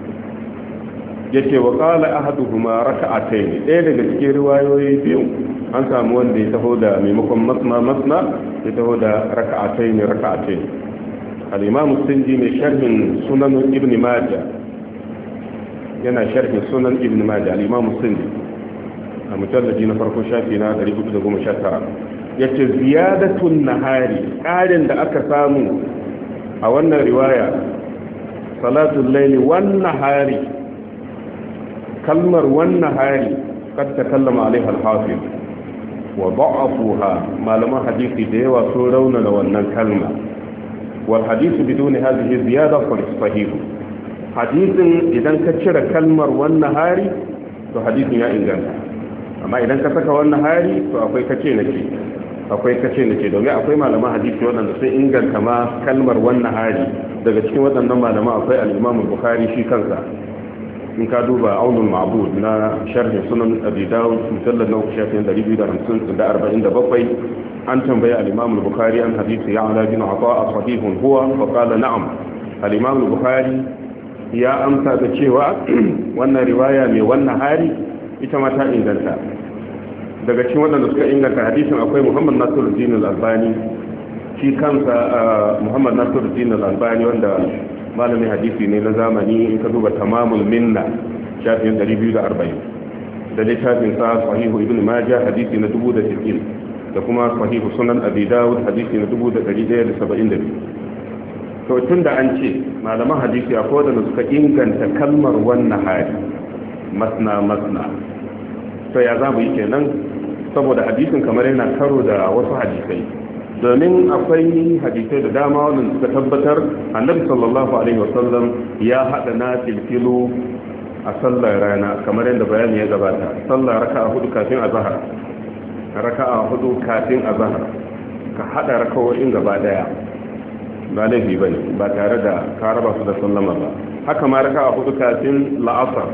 yace wa qala ahaduhuma raka'atayn ɗaya daga cikin riwayoyi biyu an samu wanda ya taho da maimakon masna masna ya taho da raka'atayn raka'atayn al-imam sindi mai sharhin sunan ibn majah yana sharhin sunan ibn majah al-imam sindi a mujalladi na farko shafi na ɗari hudu da goma sha tara yace ziyadatun nahari ƙarin da aka samu a wannan riwaya salatul layli wan nahari kalmar wan nahari kad takallama alaiha al-hafiz wa da'afuha malaman hadisi da yawa sun rauna da wannan kalma wal hadithu bidun hadhihi ziyada fa sahih hadisin idan ka cire kalmar wan nahari to hadisin ya inganta amma idan ka saka wan nahari to akwai kace nake akwai kace nake domin akwai malaman hadisi wanda sun inganta ma kalmar wan nahari daga cikin waɗannan malaman akwai al-Imam al-Bukhari shi kansa in ka duba aunul ma'bud na sharhin sunan abi dawud mujallad na shafin ɗari biyu da hamsin da arba'in da bakwai an tambaye al-imam al-bukhari an hadisi ya'la bin ata sahihun huwa fa qala na'am al-imam al-bukhari ya amsa da cewa wannan riwaya mai wannan hari ita ma ta inganta daga cikin waɗanda suka inganta hadisin akwai muhammad nasiruddin al-albani shi kansa muhammad nasiruddin al-albani wanda malamin hadisi ne na zamani in ka duba tamamul minna shafin ɗari biyu da arba'in da littafin sa sahihu ibn majah hadisi na dubu da sittin da kuma sahihu sunan abi dawud hadisi na dubu da ɗari ɗaya da saba'in da biyu to tun da an ce malaman hadisi a kowane suka inganta kalmar wannan hari masna masna to ya za mu yi kenan saboda hadisin kamar yana karo da wasu hadisai domin akwai hadisai da dama wanda suka tabbatar annabi sallallahu alaihi wasallam ya hada na filfilu a sallar rana kamar yadda bayani ya gabata sallar raka'a hudu kafin azhar raka'a hudu kafin azhar ka hada raka'o'in gaba daya ba laifi bane ba tare da ka raba su da sallama ba haka ma raka'a hudu kafin la'asar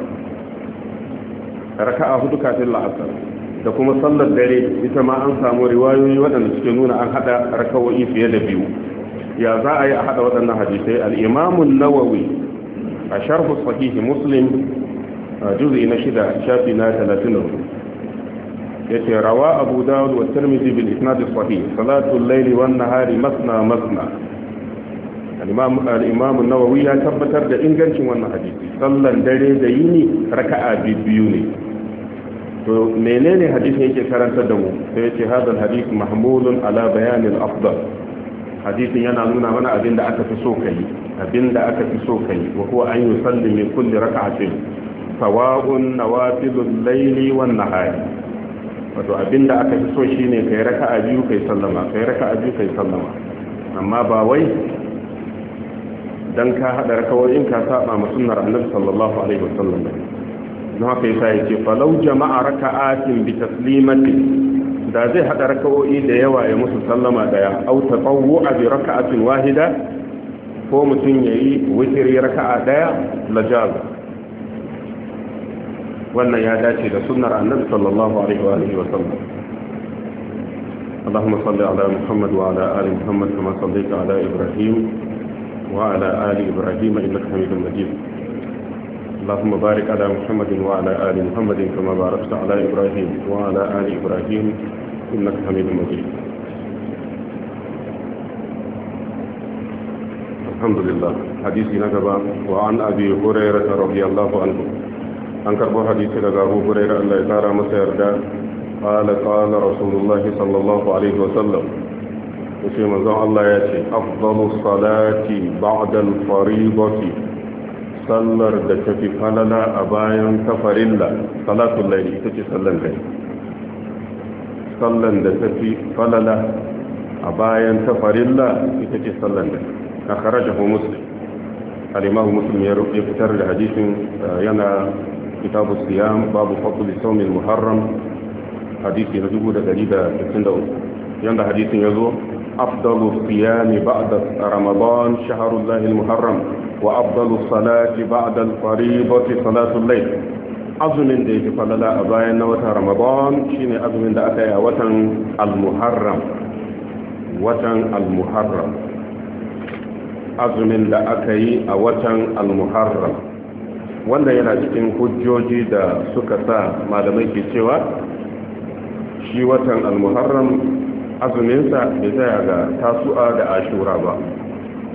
raka'a hudu kafin la'asar da kuma sallar dare ita ma an samu riwayoyi waɗanda suke nuna an hada rakawoyi fiye da biyu ya za a yi a hada waɗannan hadisai al-imamun nawawi a sharhu sahihi muslim juz'i na shida shafi na talatin da hudu yace rawa abu dawud wa tirmidhi bil isnad sahih salatu al-layli wan nahari masna masna al-imam al-imam an-nawawi ya tabbatar da ingancin wannan hadisi sallan dare da yini raka'a biyu ne to menene hadisin yake karantar da mu sai yace hadal hadith mahmulun ala bayan al-afdal hadisin yana nuna mana abin da aka fi so kai abin da aka fi so kai wa huwa an yusalli min kulli rak'atin sawa'un nawafilul layli wan nahari wato abin da aka fi so shine kai raka'a biyu kai sallama kai raka'a biyu kai sallama amma ba wai dan ka hada rakawoyin ka saba ma sunnar annabi sallallahu alaihi wasallam don haka yasa yake falau jama'a raka'atin bi taslimatin da zai hada raka'o'i da yawa ya musu sallama daya aw tatawwu'a bi raka'atin wahida ko mutun yayi witri raka'a daya lajaz wannan ya dace da sunnar annabi sallallahu alaihi wa alihi wa sallam اللهم صل على محمد وعلى آل محمد كما صليت على إبراهيم وعلى آل إبراهيم إنك حميد مجيد اللهم بارك على محمد وعلى آل محمد كما باركت على إبراهيم وعلى آل إبراهيم إنك حميد مجيد الحمد لله حديثي نجبا وعن أبي هريرة رضي الله عنه أنكر حديثي لك أبو هريرة الله تعالى مسيردا قال قال رسول الله صلى الله عليه وسلم وفي مزان الله يأتي أفضل الصلاة بعد الفريضة sallar da ta fi falala a bayan kafarilla salatun laili ita ce sallan kai sallan da ta fi falala a bayan kafarilla ita ce sallan kai a kharajahu muslim al-imamu muslim ya fitar da hadisin yana kitabu siyam babu fadl sawm al-muharram hadisi na dubu da dari da sittin da uku yanda hadisin yazo afdalu siyam ba'da ramadan shahrullahi al-muharram وأفضل الصلاة بعد الفريضة صلاة الليل أظن دي فللا أباين وتا رمضان شيني أظن دا أكايا وطن المحرم وطن المحرم أظن دا أكايا وطن المحرم wanda yana cikin hujjoji da suka sa malamai ke cewa shi watan al-muharram azuminsa bai tsaya ga tasu'a da ashura ba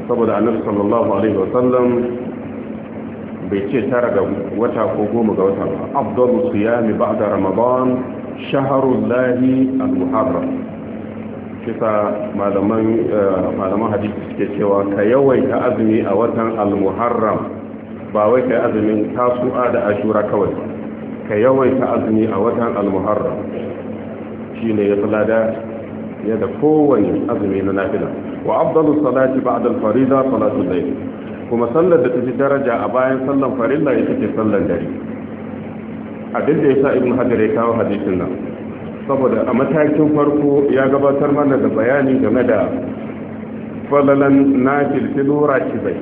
saboda annabi sallallahu alaihi wasallam bai ce tara ga wata ko goma ga wata ba. Afdalu siyami ba'da ramadan shahrullahi al-muharram. kisa malaman malaman hadisi suke cewa ka yawaita azumi a watan al-muharram, ba wai kai azumin tasu'a da ashura kawai, ka yawaita azumi a watan al-muharram shine ya tsada ya da kowane azumi na nafila. Wa afdalu salati ba'da al-farida salatu al-layl, kuma sallar da tafi daraja a bayan sallar farilla ita ce sallar dare. Abin da yasa ibn hajar ya kawo hadisin nan saboda a matakin farko ya gabatar mana da bayani game da falalan nafil filura kibai.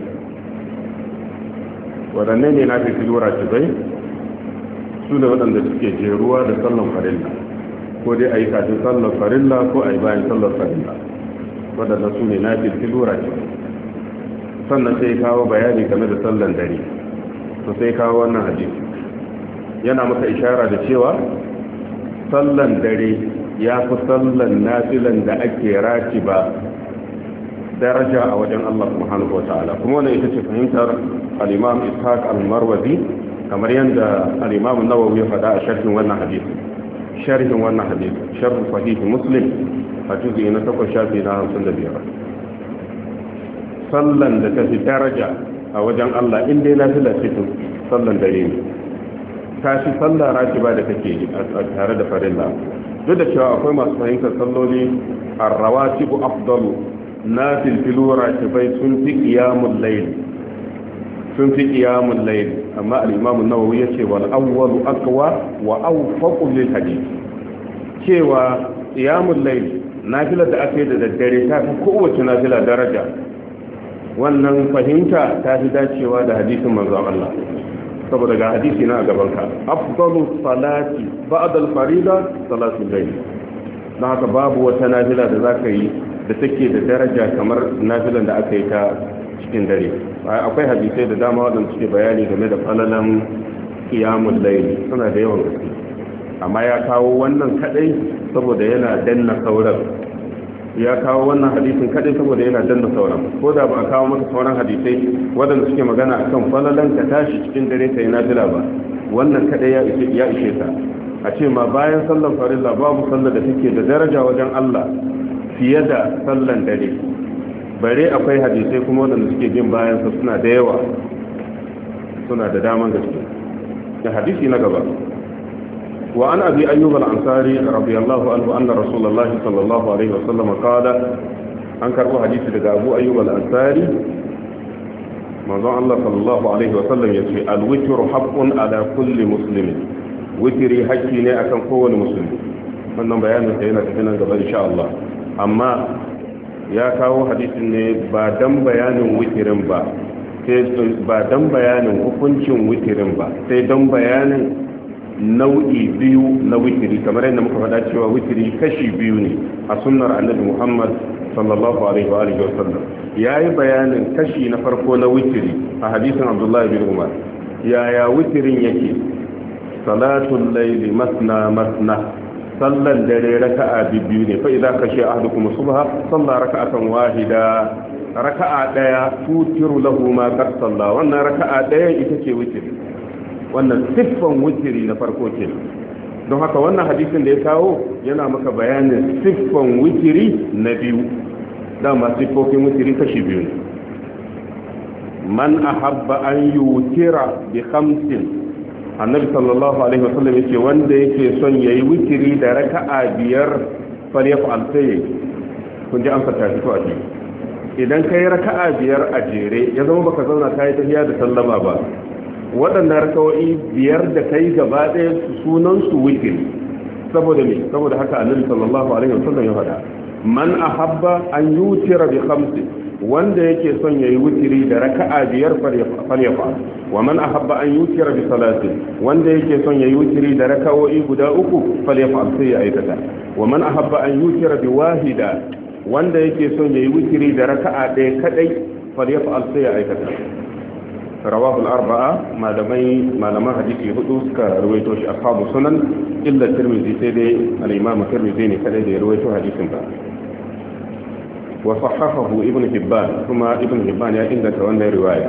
waɗanne ne nafil filura kibai? su da waɗanda suke jeruwa da sallar farilla, ko dai a yi kafin sallar farilla ko a yi bayan sallar farilla, waɗanda su ne nafil filura kibai. sannan sai kawo bayani game da sallar dare, to sai kawo wannan hadisi yana maka ishara da cewa sallan dare ya fi sallan nafilan da ake raci ba daraja a wajen Allah subhanahu wata'ala. kuma wannan ita ce fahimtar al-imam ishaq al-marwazi, kamar yadda al-imam an-nawawi ya faɗa a sharhin wannan hadisi sharhin wannan hadisi sharh sahih muslim a juz'i na takwas shafi na hamsin da biyar. sallan da ta fi daraja a wajen Allah in dai nafila ce sallan dare ne, ta fi sallah rakiba da kake yi a tare da farilla. duk da cewa akwai masu fahimtar salloli ar-rawatibu afdalu, nafil filu rakibai sun fi qiyamul layl sun fi qiyamul layl amma al-imam an-nawawi yace wal awwalu aqwa wa awfaqu lil hadith, cewa qiyamul layl nafilar da aka yi da daddare ta fi kowace nafila daraja. wannan fahimta ta fi dacewa da hadisin manzon Allah, saboda ga hadisi na a gabanka afdalu salati ba'da al-farida salatu al-layl. dan haka babu wata nafila da zaka yi da take da daraja kamar nafilan da aka yi ta cikin dare. akwai hadisai da dama wadanda suke bayani game da falalan qiyamul layl, suna da yawan gaske, amma ya kawo wannan kadai saboda yana danna sauran ya kawo wannan hadisin kadai saboda yana danna sauran. ko da ba a kawo maka sauran hadisai wadanda suke magana akan falalan ka tashi cikin dare kai nafila ba, wannan kadai ya ishe ya ishe ta a ce ma bayan sallan farilla babu sallar da take da daraja wajen Allah fiye da sallan dare. bare akwai hadisai kuma wadanda suke bin bayan sa suna da yawa, suna da daman gaske. da hadisi na gaba وعن أبي أيوب الأنصاري رضي الله عنه أن رسول الله صلى الله عليه وسلم قال أنكر حديث لدى أبو أيوب الأنصاري موضوع الله صلى الله عليه وسلم يقول الوتر حق على كل مسلم. وتري حقي أكن قوة مسلم. wannan bayanin sai yana tafiya gaba insha Allah, amma ya kawo hadisin ne ba dan bayanin witirin ba, sai ba dan bayanin hukuncin witirin ba, sai dan bayanin nau'i biyu na witiri, kamar yadda muka faɗa cewa witiri kashi biyu ne a sunnar annabi Muhammad sallallahu alaihi wa alihi wasallam. yayi bayanin kashi na farko na witiri a hadisin Abdullah bin Umar. yaya witirin yake? salatul layli masna masna, sallan dare raka'a biyu ne. fa idza kashi ahadukum subha salla raka'atan wahida, raka'a daya tutiru lahu ma qad salla. wannan raka'a daya ita ce witiri, wannan siffan witiri na farko ke. don haka wannan hadisin da ya kawo yana maka bayanin siffan witiri na biyu. dama siffofin witiri kashi biyu ne. man ahabba an yutira bi khamsin, annabi sallallahu alaihi wasallam yace wanda yake son yayi witiri da raka'a biyar falyaf'al sai. kun ji an fata shi to a cikin idan kai raka'a biyar a jere ya zama baka zauna kai tafiya da sallama ba, waɗannan raka'o'i biyar da kai gaba ɗaya sunan su witiri. saboda me? saboda haka annabi sallallahu alaihi wasallam ya faɗa man ahabba an yutira bi khamsi, wanda yake son yayi witiri da raka'a biyar falyafa. wa man ahabba an yutira bi salatin, wanda yake son yayi witiri da raka'o'i guda uku falyafa sai ya aikata. wa man ahabba an yutira bi wahida, wanda yake son yayi witiri da raka'a ɗaya kadai falyafa sai ya aikata. rawahu al-arba'a, malamai malaman hadisi hudu suka rawaito shi, ashabu sunan illa tirmidhi, sai dai al-imam tirmidhi ne kadai da ya rawaito hadisin ba. wa sahahahu ibn hibban kuma ibn hibban ya inganta wannan riwaya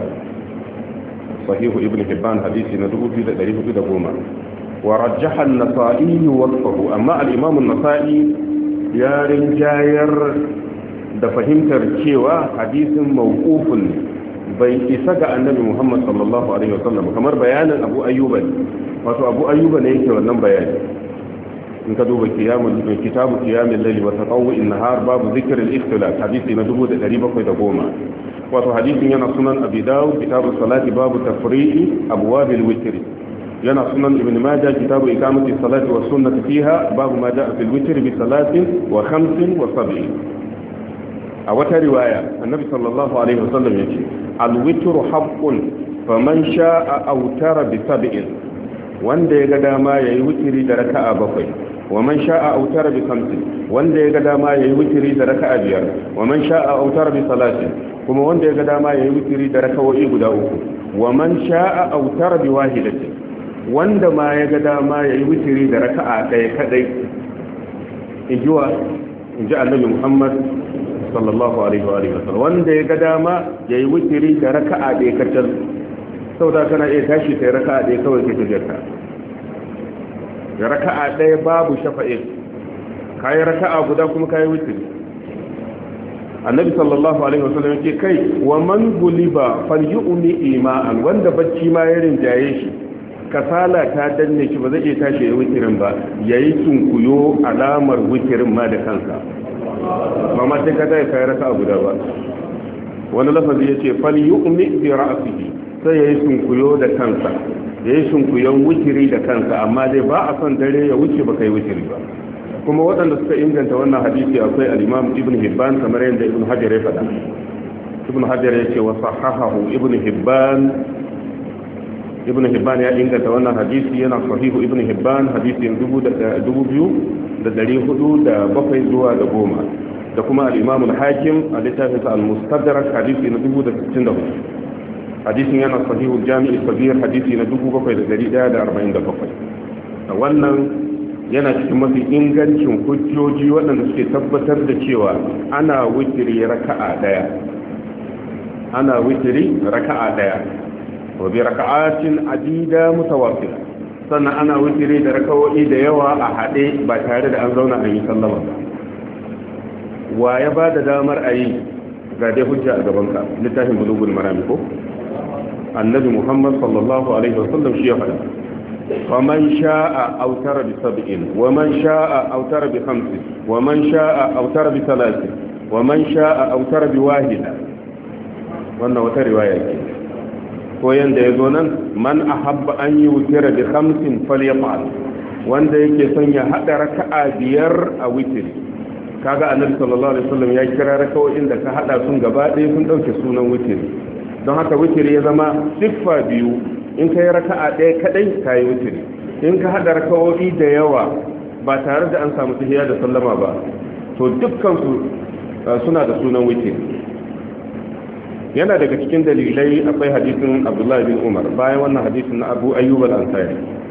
sahihu ibn hibban hadisi na dubu biyu da ɗari hudu da goma wa rajjaha an-nasa'i waqfahu amma al-imam an-nasa'i ya rinjayar da fahimtar cewa hadisin mawqufun bai isa ga annabi Muhammad sallallahu alaihi wasallam kamar bayanin Abu Ayyuba wato Abu Ayyuba ne yake wannan bayani in ka duba kiyamul kitabu qiyamul layli wa tatawwu'in nahar babu zikr al-ikhtilaf hadisi na dubu da ɗari bakwai da goma wato hadisin yana sunan Abi Dawud kitabu salati babu tafri'i abwab al-witr yana sunan Ibn Majah kitabu iqamati salati wa sunnati fiha babu ma ja'a fil witr bi salatin wa khamsin wa sab'in a wata riwaya annabi sallallahu alaihi wasallam yace al-witru haqqun faman sha'a awtara bi sab'in wanda yaga dama yayi witri da raka'a bakwai wa man sha'a awtara bi khamsin wanda yaga dama yayi witri da raka'a biyar wa man sha'a awtara bi salatin kuma wanda yaga dama yayi witri da raka'o'i guda uku wa man sha'a awtara bi wahidatin wanda ma yaga dama yayi witri da raka'a ɗaya kadai injiwa inji annabi Muhammad sallallahu alaihi wa alihi wasallam wanda ya ga dama yayi witiri da raka'a da kacal saboda kana iya tashi kai raka'a da kawai kai tajarka da raka'a ɗaya babu shafa'i kai raka'a guda kuma kai witiri annabi sallallahu alaihi wasallam yake kai wa man guliba falyu'mi ima'an wanda bacci ma ya rinjaye shi kasala ta danne shi ba zai iya tashi yayi witirin ba yayi tunkuyo alamar witirin ma da kansa mama sai ka dai kai raka guda ba wani lafazi yace fal yu'mi bi ra'sihi sai yayi sunkuyo da kansa yayi sunkuyon wutiri da kansa amma dai ba a son dare ya wuce ba kai wutiri ba kuma waɗanda suka inganta wannan hadisi akwai al-Imam Ibn Hibban kamar yadda Ibn Hajar ya faɗa Ibn Hajar yace wa sahahahu Ibn Hibban Ibn Hibban ya inganta wannan hadisi yana sahihu Ibn Hibban hadisin dubu biyu da dari hudu da bakwai zuwa da goma da kuma al-Imam al-Hakim a littafin al-Mustadrak hadisi na dubu da sittin da hudu hadisin yana sahihu Jami' al-Kabir hadisi na dubu bakwai da dari ɗaya da arba'in da bakwai wannan yana cikin mafi ingancin hujjoji waɗanda suke tabbatar da cewa ana witiri raka'a daya ana witiri raka'a daya wa bi raka'atin adida mutawaffila sannan ana witiri da rakawoyi da yawa a haɗe ba tare da an zauna an yi sallama ba wa ya ba da damar a yi ga dai hujja a gabanka littafin bulugul marami ko annabi muhammad sallallahu alaihi wasallam shi ya faɗa wa man sha'a autara bi sab'in wa man sha'a autara bi khamsin wa man sha'a autara bi thalathin wa man sha'a autara bi wahida wannan wata riwaya ce ko yanda ya zo nan man ahabba an yi wutira bi khamsin falyaf'al wanda yake son ya hada raka'a biyar a witiri kaga annabi sallallahu alaihi wasallam ya kira raka'o'in da ka hada sun gaba ɗaya sun dauke sunan witiri don haka witiri ya zama siffa biyu in kai raka'a ɗaya kadai kai witiri in ka hada raka'o'i da yawa ba tare da an samu tahiyya da sallama ba to dukkan su suna da sunan witiri yana daga cikin dalilai akwai hadisin Abdullah bin Umar bayan wannan hadisin na Abu Ayyub al-Ansari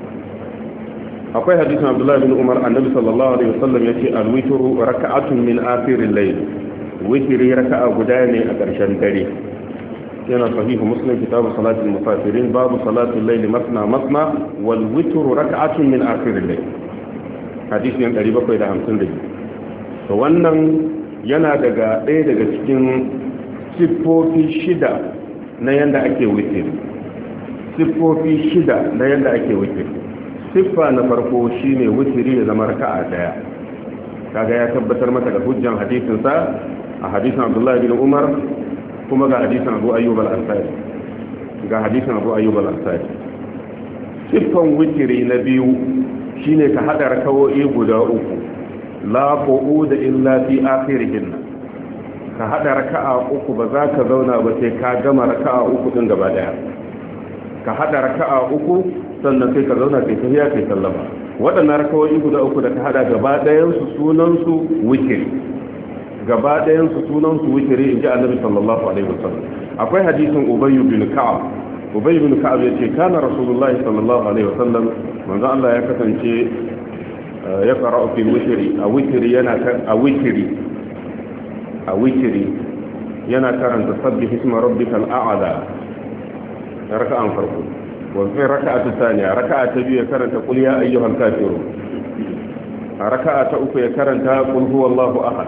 akwai hadisin Abdullah bin Umar annabi sallallahu alaihi wasallam yace al-witru raka'atun min akhiril layl witri raka'a guda ne a ƙarshen dare yana sahihu Muslim kitabu salatul musafirin babu salatul layl masna masna wal witru raka'atun min akhiril layl hadisin ɗari bakwai da hamsin da biyu to wannan yana daga ɗaya daga cikin siffofi shida na yanda ake witiri siffofi shida na yanda ake witiri siffa na farko shine witiri ya zama raka'a daya kaga ya tabbatar maka da hujjan hadisin sa a hadisin Abdullah bin Umar kuma ga hadisin Abu Ayyub al-Ansari ga hadisin Abu Ayyub al-Ansari siffan witiri na biyu shine ka hada rakawoyi guda uku la qu'uda illa fi akhirihin ka hada raka'a uku ba za ka zauna ba sai ka gama raka'a uku din gaba daya ka hada raka'a uku sannan sai ka zauna kai tafiya kai sallama waɗannan raka'o'i guda uku da ka hada gaba ɗayan su sunan su witri gaba ɗayan su sunan su witri inji Annabi sallallahu alaihi wasallam akwai hadisin Ubay bin Ka'ab Ubay bin Ka'ab yace kana Rasulullahi sallallahu alaihi wasallam manzo Allah ya kasance ya qara'u fi witri a witri yana a witri a witri yana karanta sabbih isma rabbikal a'la raka'an farko wa fi raka'atu thaniya raka'a ta biyu ya karanta qul ya ayyuhal kafirun a raka'a ta uku ya karanta qul huwallahu ahad.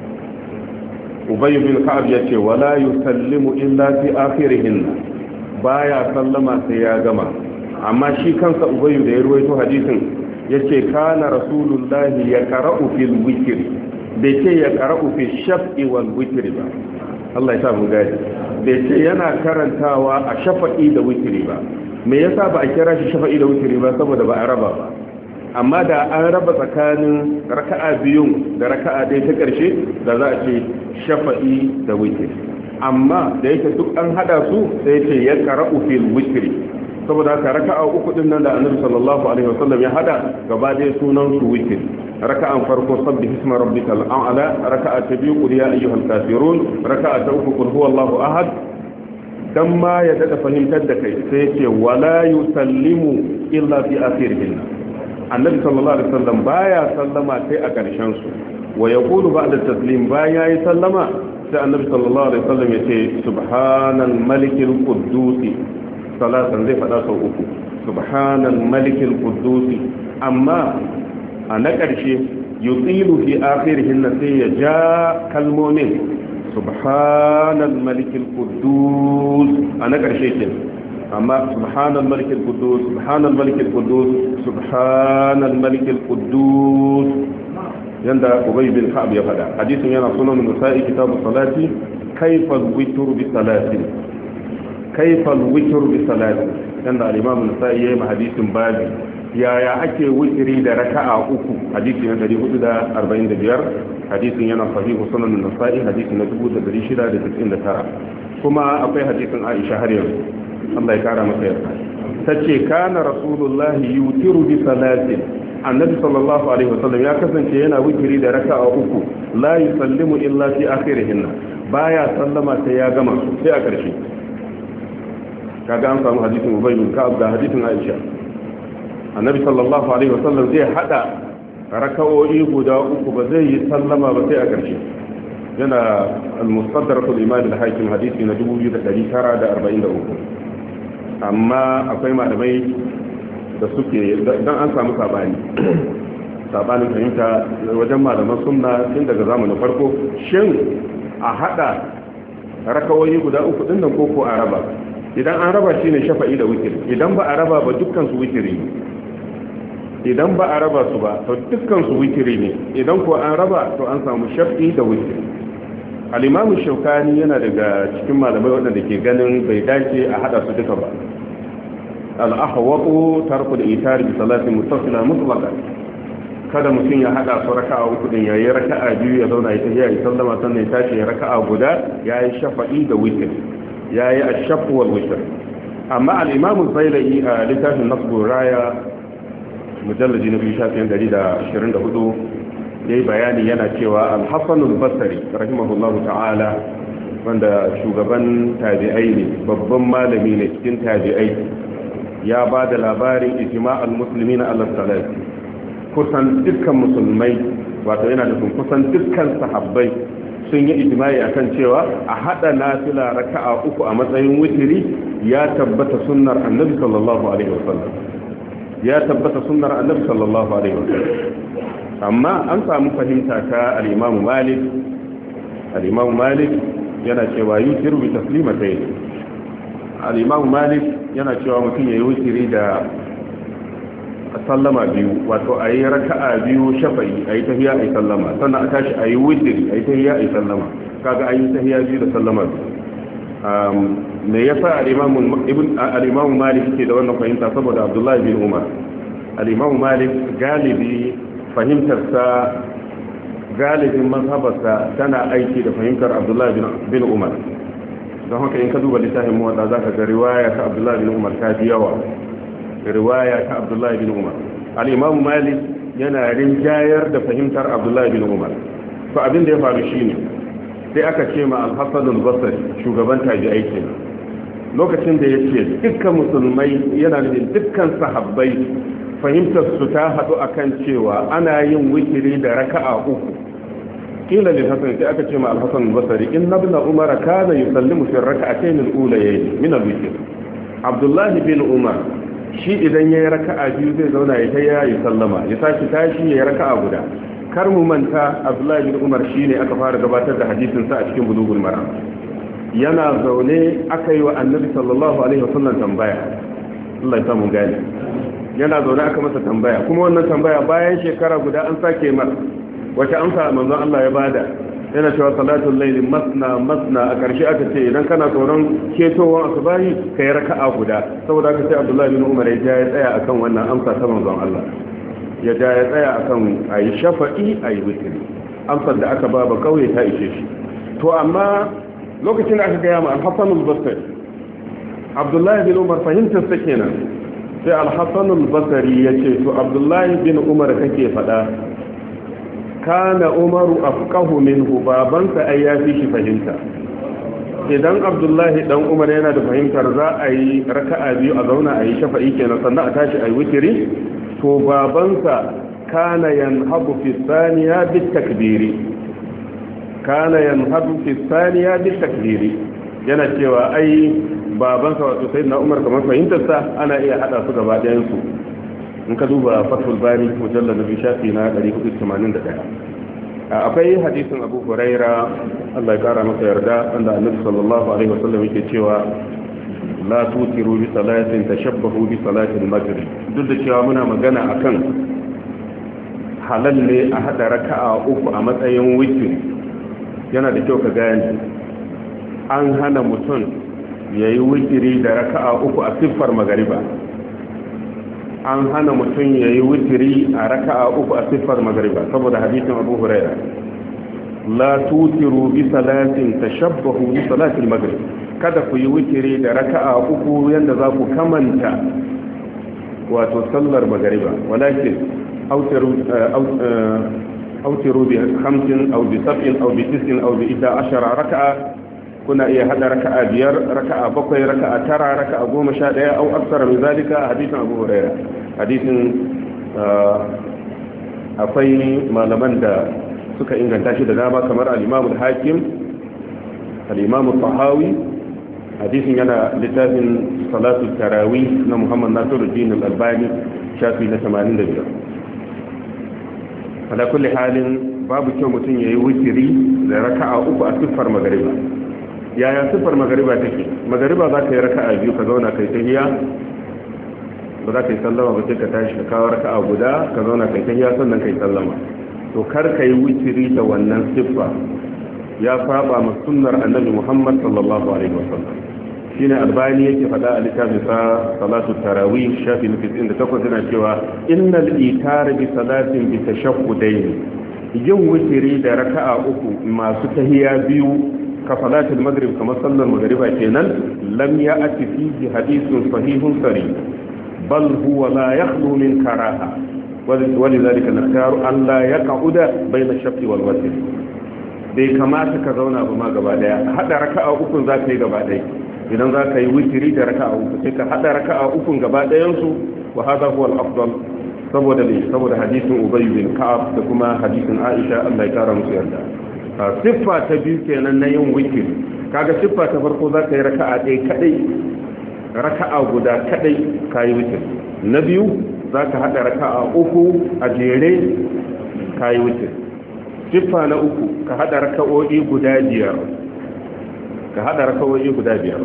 Ubay bin Ka'ab yace wala yusallimu illa fi akhirihin, baya sallama sai ya gama. Amma shi kansa Ubay da ya ruwaito hadisin yace kana rasulullahi yaqra'u fil witr, bai ce yaqra'u fi shaf'i wal witr ba. Allah ya sa mu gani, bai ce yana karantawa a shafa'i da witri ba. Me yasa ba a kira shi shafa'i da witri ba? Saboda ba a raba ba. Amma da an raba tsakanin raka'a biyun da raka'a ɗaya ta ƙarshe da za a ce shafa'i da witri. Amma da yake duk an hada su sai ce ya qara'u fil witri, saboda haka raka'a uku din nan da Annabi sallallahu alaihi wasallam ya hada gaba ɗaya sunan su witri. Raka'an farko sabbih isma rabbikal a'la, raka'a ta biyu qul ya ayyuhal kafirun, raka'a ta uku qul huwallahu ahad. Dan ma ya dada fahimtar da kai sai ce wala yusallimu illa fi akhirihin. Annabi sallallahu alaihi wasallam baya sallama sai a ƙarshen su, wa yaqulu ba'da taslim bayan yayi sallama sai Annabi sallallahu alaihi wasallam yace subhanal malikil quddus, salatan zai fada sau uku, subhanal malikil quddus. Amma a na ƙarshe yutsilu fi akhirihin sai ya ja kalmomin subhanal malikil quddus a na ƙarshe kenan. amma subhanal malikil quddus subhanal malikil quddus subhanal malikil quddus yanda Ubay bin Ka'ab ya fada. Hadisin yana sunan Nasa'i kitabu salati kayfal witr bi salati kayfal witr bi salati yanda al-Imam Nasa'i yayi ma hadisin babi yaya ake witri da raka'a uku, hadisi na dari hudu da arba'in da biyar. Hadisin yana sahihu sunan Nasa'i hadisi na dubu da dari shida da tis'in da tara. Kuma akwai hadisin Aisha har yanzu Allah ya kara masa yarda, tace kana rasulullahi yutiru bi salatin, annabi sallallahu alaihi wasallam ya kasance yana witri da raka'a uku, la yusallimu illa fi akhirihinna, baya sallama sai ya gama su sai a ƙarshe. Kaga an samu hadisin Ubay bin Ka'ab da hadisin Aisha. Annabi sallallahu alaihi wasallam zai hada raka'o'i guda uku ba zai yi sallama ba sai a ƙarshe. Yana al-mustadrak al-imam al-hakim hadisi na dubu biyu da dari tara da arba'in da uku. Amma akwai malamai da suke dan an samu sabani sabanin fahimta wajen malaman sunna tun daga zamanin farko, shin a hada rakawoyi guda uku din nan koko a raba. Idan an raba shine shafa'i da witri, idan ba a raba ba dukkan su witri ne. Idan ba a raba su ba to dukkan su witri ne, idan ko an raba to an samu shafa'i da witri. Al-Imam Shawkani yana daga cikin malamai waɗanda ke ganin bai dace a hada su duka ba. Al-ahwatu tarku al-itar bi salati muttasila mutlaqan, kada mutum ya hada su raka'a uku din, yayi raka'a biyu ya zauna ya tafiya ya sallama sannan ya tashi ya raka'a guda, yayi shafa'i da witr, yayi ash-shaf wal witr. Amma al-Imam Az-Zailai a littafin Nasbu Raya mujalladi na biyu shafin dari da ashirin da hudu yayi bayani yana cewa al-Hasan al-Basri rahimahullahu ta'ala, wanda shugaban tabi'ai ne, babban malami ne cikin tabi'ai, ya ba da labarin ijma'al muslimina ala salat. Kusan dukkan musulmai, wato yana da kusan dukkan sahabbai sun yi ijma'i akan cewa a hada nafila raka'a uku a matsayin witri ya tabbata sunnar annabi sallallahu alaihi wasallam ya tabbata sunnar annabi sallallahu alaihi wasallam. Amma an samu fahimta ta al-Imam Malik al-Imam Malik yana cewa yutiru bi taslimatayn. Al-Imam Malik yana cewa mutum yayi witri da sallama biyu, wato ayi raka'a biyu shafa'i, ayi tahiyya ayi sallama, sannan a tashi ayi witri ayi tahiyya ayi sallama, kaga ayi tahiyya biyu da sallama. um me yasa al-Imam Ibn al-Imam Malik ke da wannan fahimta? Saboda Abdullah bin Umar. Al-Imam Malik galibi fahimtarsa, galibin mazhabarsa tana aiki da fahimtar Abdullah bin Umar. Don haka in ka duba littafin muwatta zaka ga riwaya ta Abdullah bin Umar ta fi yawa, riwaya ta Abdullah bin Umar. Al-Imam Malik yana rinjayar da fahimtar Abdullah bin Umar. To abin da ya faru shine sai aka ce ma Al-Hasan al-Basri, shugaban tabi'ai kenan, lokacin da yace dukkan musulmai, yana nufin dukkan sahabbai, fahimtar su ta hadu akan cewa ana yin witri da raka'a uku, kila lil hasan sai aka ce ma al-hasan al-basri inna ibn umar kana yusallimu fi rak'atayn al-ulayayn min al-witr abdullah bin umar shi idan yayi raka'a biyu zai zauna ya tayya ya sallama ya saki tashi yayi raka'a guda kar mu manta abdullah bin umar shine aka fara gabatar da hadisin sa a cikin bulugul maram yana zaune aka yi wa annabi sallallahu alaihi wasallam tambaya Allah ya samu gani yana zaune aka masa tambaya kuma wannan tambaya bayan shekara guda an sake mar wace amsa manzon Allah ya bada yana cewa salatul layli masna masna a karshe aka ce idan kana tsoron ketowar asubahi kai raka'a guda saboda aka ce Abdullah bin Umar ya ya tsaya akan wannan amsa ta manzon Allah ya ja ya tsaya akan ayi shafa'i ayi witri amsar da aka ba ba kauye ta ishe shi to amma lokacin da aka gaya ma al-Hasan al-Basri Abdullah bin Umar fahimtar sa kenan sai al-Hasan al-Basri yace to Abdullah bin Umar kake fada kana Umaru afqahu minhu babansa ai ya fi shi fahimta idan Abdullah dan Umar yana da fahimtar za a yi raka'a biyu a zauna a yi shafa'i kenan sannan a tashi a yi witri to babansa kana yanhabu fi thaniya bit takbiri kana yanhadu fi thaniya bi takbiri yana cewa ai babansa wato sayyidina Umar kamar fahimtarsa ana iya hada su gaba ɗayan su in ka duba Fathul Bari mujallad nabi shafi na ɗari hudu da tamanin da ɗaya akwai hadisin Abu Huraira Allah ya kara masa yarda wanda Annabi sallallahu alaihi wasallam yake cewa la tutiru bi salatin tashabbahu bi salatil maghrib duk da cewa muna magana akan halal ne a hada raka'a uku a matsayin witr yana da kyau ka gane an hana mutum ya yi witiri da raka'a uku a siffar magariba an hana mutum ya yi witiri a raka'a uku a siffar magariba saboda hadisin Abu Huraira la tutiru bi salatin tashabbahu bi salatil maghrib kada ku yi witiri da raka'a uku yanda za ku kamanta wato sallar magariba walakin autiru autiru bi khamsin aw bi sab'in aw bi tis'in aw bi ihda ashara raka'a kuna iya hada raka'a biyar raka'a bakwai raka'a tara raka'a goma sha daya aw aksara min zalika hadisin Abu Huraira hadisin akwai malaman da suka inganta shi da dama kamar al-Imam al-Hakim al-Imam al-Tahawi hadisin yana littafin salatu tarawih na Muhammad Nasiruddin al-Albani shafi na tamanin da biyar ala kulli halin babu kyau mutum yayi witiri da raka'a uku a siffar magariba yaya siffar magariba take magariba za ka yi raka'a biyu ka zauna kai tahiyya ba za ka yi sallama ba sai ka tashi ka kawo raka'a guda ka zauna kai tahiyya sannan kai sallama to kar ka yi witiri da wannan siffa ya saba ma sunnar annabi Muhammad sallallahu alaihi wasallam shine albani yake fada a littafin sa salatu tarawih shafi na tis'in da takwas yana cewa innal itar bi salatin bi tashahhudain yin witiri da raka'a uku masu tahiyya biyu ka salatul maghrib kamar sallar magriba kenan lam ya'ti fihi hadithun sahihun sari bal huwa la yakhlu min karaha ولذلك نختار أن لا يقعد بين الشفع والوتر bai kamata ka zauna ba ma gaba daya hada raka'a uku za ka yi gaba daya idan za ka yi witiri da raka'a uku sai ka hada raka'a uku gaba dayan su wa hada huwa al-afdal saboda ne saboda hadisin Ubay bin Ka'ab da kuma hadisin Aisha Allah ya kara musu yarda siffa ta biyu kenan na yin witiri kaga siffa ta farko za ka yi raka'a ɗaya kadai raka'a guda kadai ka yi witiri na biyu za ka hada raka'a uku a jere ka yi witiri siffa na uku ka hada raka'o'i guda biyar ka hada raka'o'i guda biyar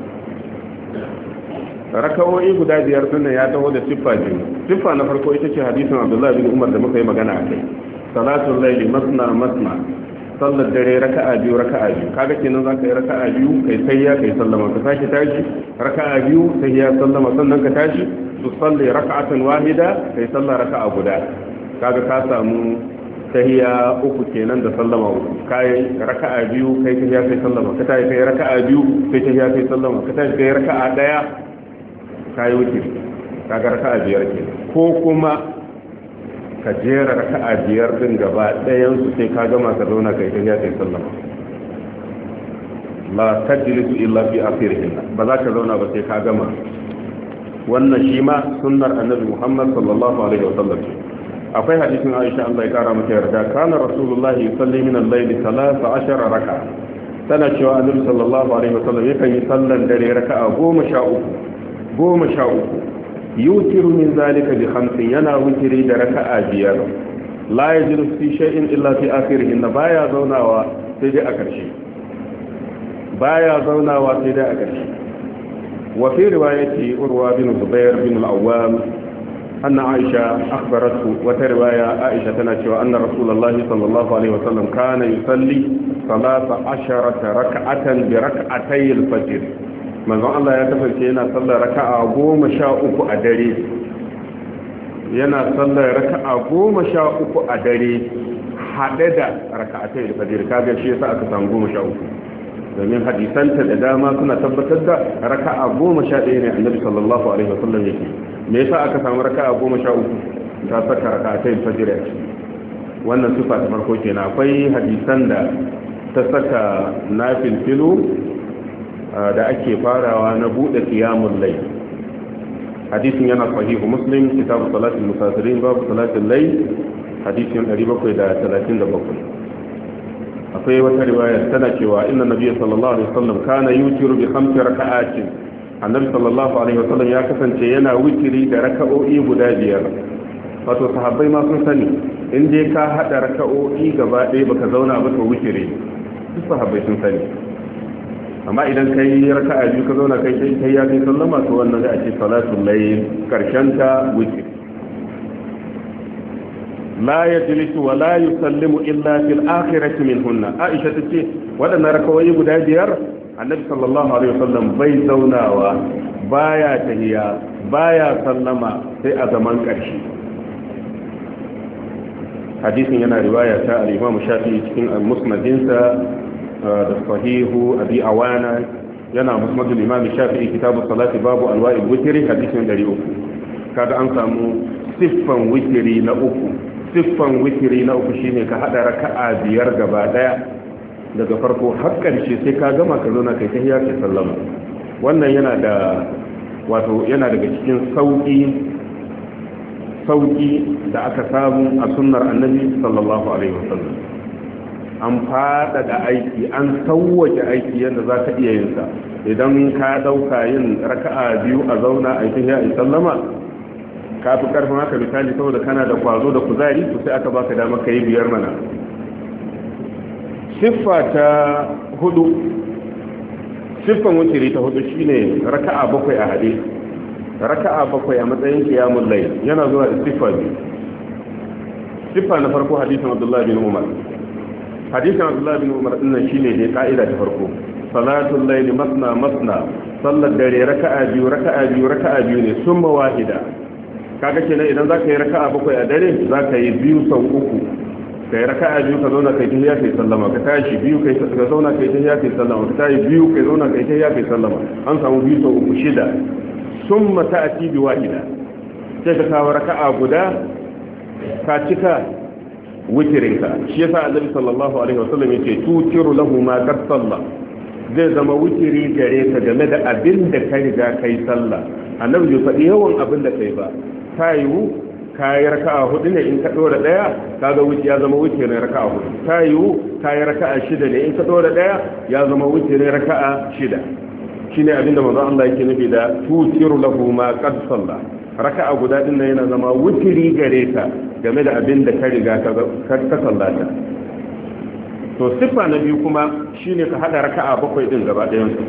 raka'o'i guda biyar din ya taho da siffa biyu siffa na farko ita ce hadisin Abdullah bin Umar da muka yi magana akai salatul layli masna masna sallar dare raka'a biyu raka'a biyu kaga kenan zaka yi raka'a biyu kai sayya kai sallama ka tashi tashi raka'a biyu sayya sallama sannan ka tashi su salli raka'atan wahida kai sallar raka'a guda kaga ka samu tahiya uku kenan da sallama uku kai raka'a biyu kai tahiya kai sallama ka tayi kai raka'a biyu kai tahiya kai sallama ka tayi kai raka'a daya kai wuce kaga raka'a biyar kenan ko kuma ka jera raka'a biyar din gaba dayan su sai ka gama ka zauna kai tahiya kai sallama la tajlisu illa fi akhirihin ba za ka zauna ba sai ka gama wannan shi ma sunnar annabi Muhammad sallallahu alaihi wasallam akwai hadisin Aisha Allah ya kara mata yarda kana rasulullahi yusalli min al-layl thalathata ashara raka'a tana cewa annabi sallallahu alaihi wasallam yakan yi sallan dare raka'a goma sha uku goma sha uku yutiru min zalika bi khamsin yana wutiri da raka'a biyar la yajidu fi shay'in illa fi akhirih inna baya zaunawa sai dai a karshe baya zaunawa sai dai a karshe wa fi riwayati urwa bin zubair bin al-awwam أن عائشة أخبرته وترواية عائشة تنشوى أن رسول الله صلى الله عليه وسلم كان يصلي ثلاث عشرة ركعة بركعتي الفجر من ذا الله يتفل كينا صلى ركعة قوم شاءك أدري ينا صلى ركعة قوم شاءك أدري حدد ركعتي الفجر كذا شيء سأكتن قوم شاءك domin hadisanta da dama suna tabbatar da raka'a goma sha ɗaya ne annabi sallallahu alaihi wasallam yake me yasa aka samu raka'a goma sha uku ta saka raka'atayn fajr wannan sifa ta farko kenan akwai hadisan da ta saka nafil filu da ake farawa na bude qiyamul layl hadisin yana sahihu muslim kitabu salatul musafirin babu salatul layl hadisin ɗari bakwai talatin da bakwai akwai wata riwaya tana cewa inna nabiyyi sallallahu alaihi wasallam kana yutiru bi khamsi raka'atin annabi sallallahu alaihi wasallam ya kasance yana witiri da raka'o'i guda biyar wato sahabbai ma sun sani in dai ka hada raka'o'i gaba ɗaya baka zauna ba to witiri duk sahabbai sun sani amma idan kai raka'a biyu ka zauna kai kai ya kai sallama to wannan zai a ce salatul layl karshen ta witiri la yajlisu wa la yusallimu illa fil akhirati minhunna aisha tace wadannan rakawoyi guda biyar annabi sallallahu alaihi wasallam bai zaunawa baya tahiya baya sallama sai a zaman karshe hadisin yana riwaya ta al-imam shafi'i cikin al-musnadinsa da sahihu abi awana yana musnad al-imam shafi'i kitabu salati babu anwa'il witri hadisin ɗari uku kaga an samu siffan witri na uku siffan witiri na uku shine ka hada raka'a biyar gaba daya daga farko har karshe sai ka gama ka zauna kai tahiyya kai sallama wannan yana da wato yana daga cikin sauki sauki da aka samu a sunnar annabi sallallahu alaihi wasallam an fada da aiki an sauwaje aiki yadda za ka iya yin sa idan ka dauka yin raka'a biyu a zauna a tahiyya ai sallama ka fi karfin haka misali saboda kana da kwazo da kuzari to sai aka baka dama ka yi biyar mana siffa ta hudu siffan wutiri ta hudu shine raka'a bakwai a hade raka'a bakwai a matsayin qiyamul layl yana zuwa da siffa biyu siffa na farko hadisin Abdullah bin Umar hadisin Abdullah bin Umar din nan shine da ka'ida ta farko salatul layl masna masna sallar dare raka'a biyu raka'a biyu raka'a biyu ne summa wahida kaga kenan idan zaka yi raka'a bakwai a dare zaka yi biyu sau uku kai raka'a biyu ka zauna kai tahiyya kai sallama ka tashi biyu kai ka zauna kai tahiyya kai sallama ka tashi biyu kai zauna kai tahiyya kai sallama an samu biyu sau uku shida summa ta'ti bi wahida sai ka kawo raka'a guda ka cika witirinka shi yasa annabi sallallahu alaihi wasallam yake tutiru lahu ma qad salla zai zama witiri gare ka game da abin da ka riga kai sallah annabi bai faɗi yawan abin da kai ba ta yiwu kayi raka'a hudu ne in ka dora daya kaga wuce ya zama wuce ne raka'a hudu ta yiwu kayi raka'a shida ne in ka dora daya ya zama wuce ne raka'a shida shine abinda manzo Allah yake nufi da tutiru lahu ma qad salla raka'a guda din nan yana zama wutiri gare ka game da abin da ka riga ka ka sallata to sifa na biyu kuma shine ka hada raka'a bakwai din gaba ɗayan su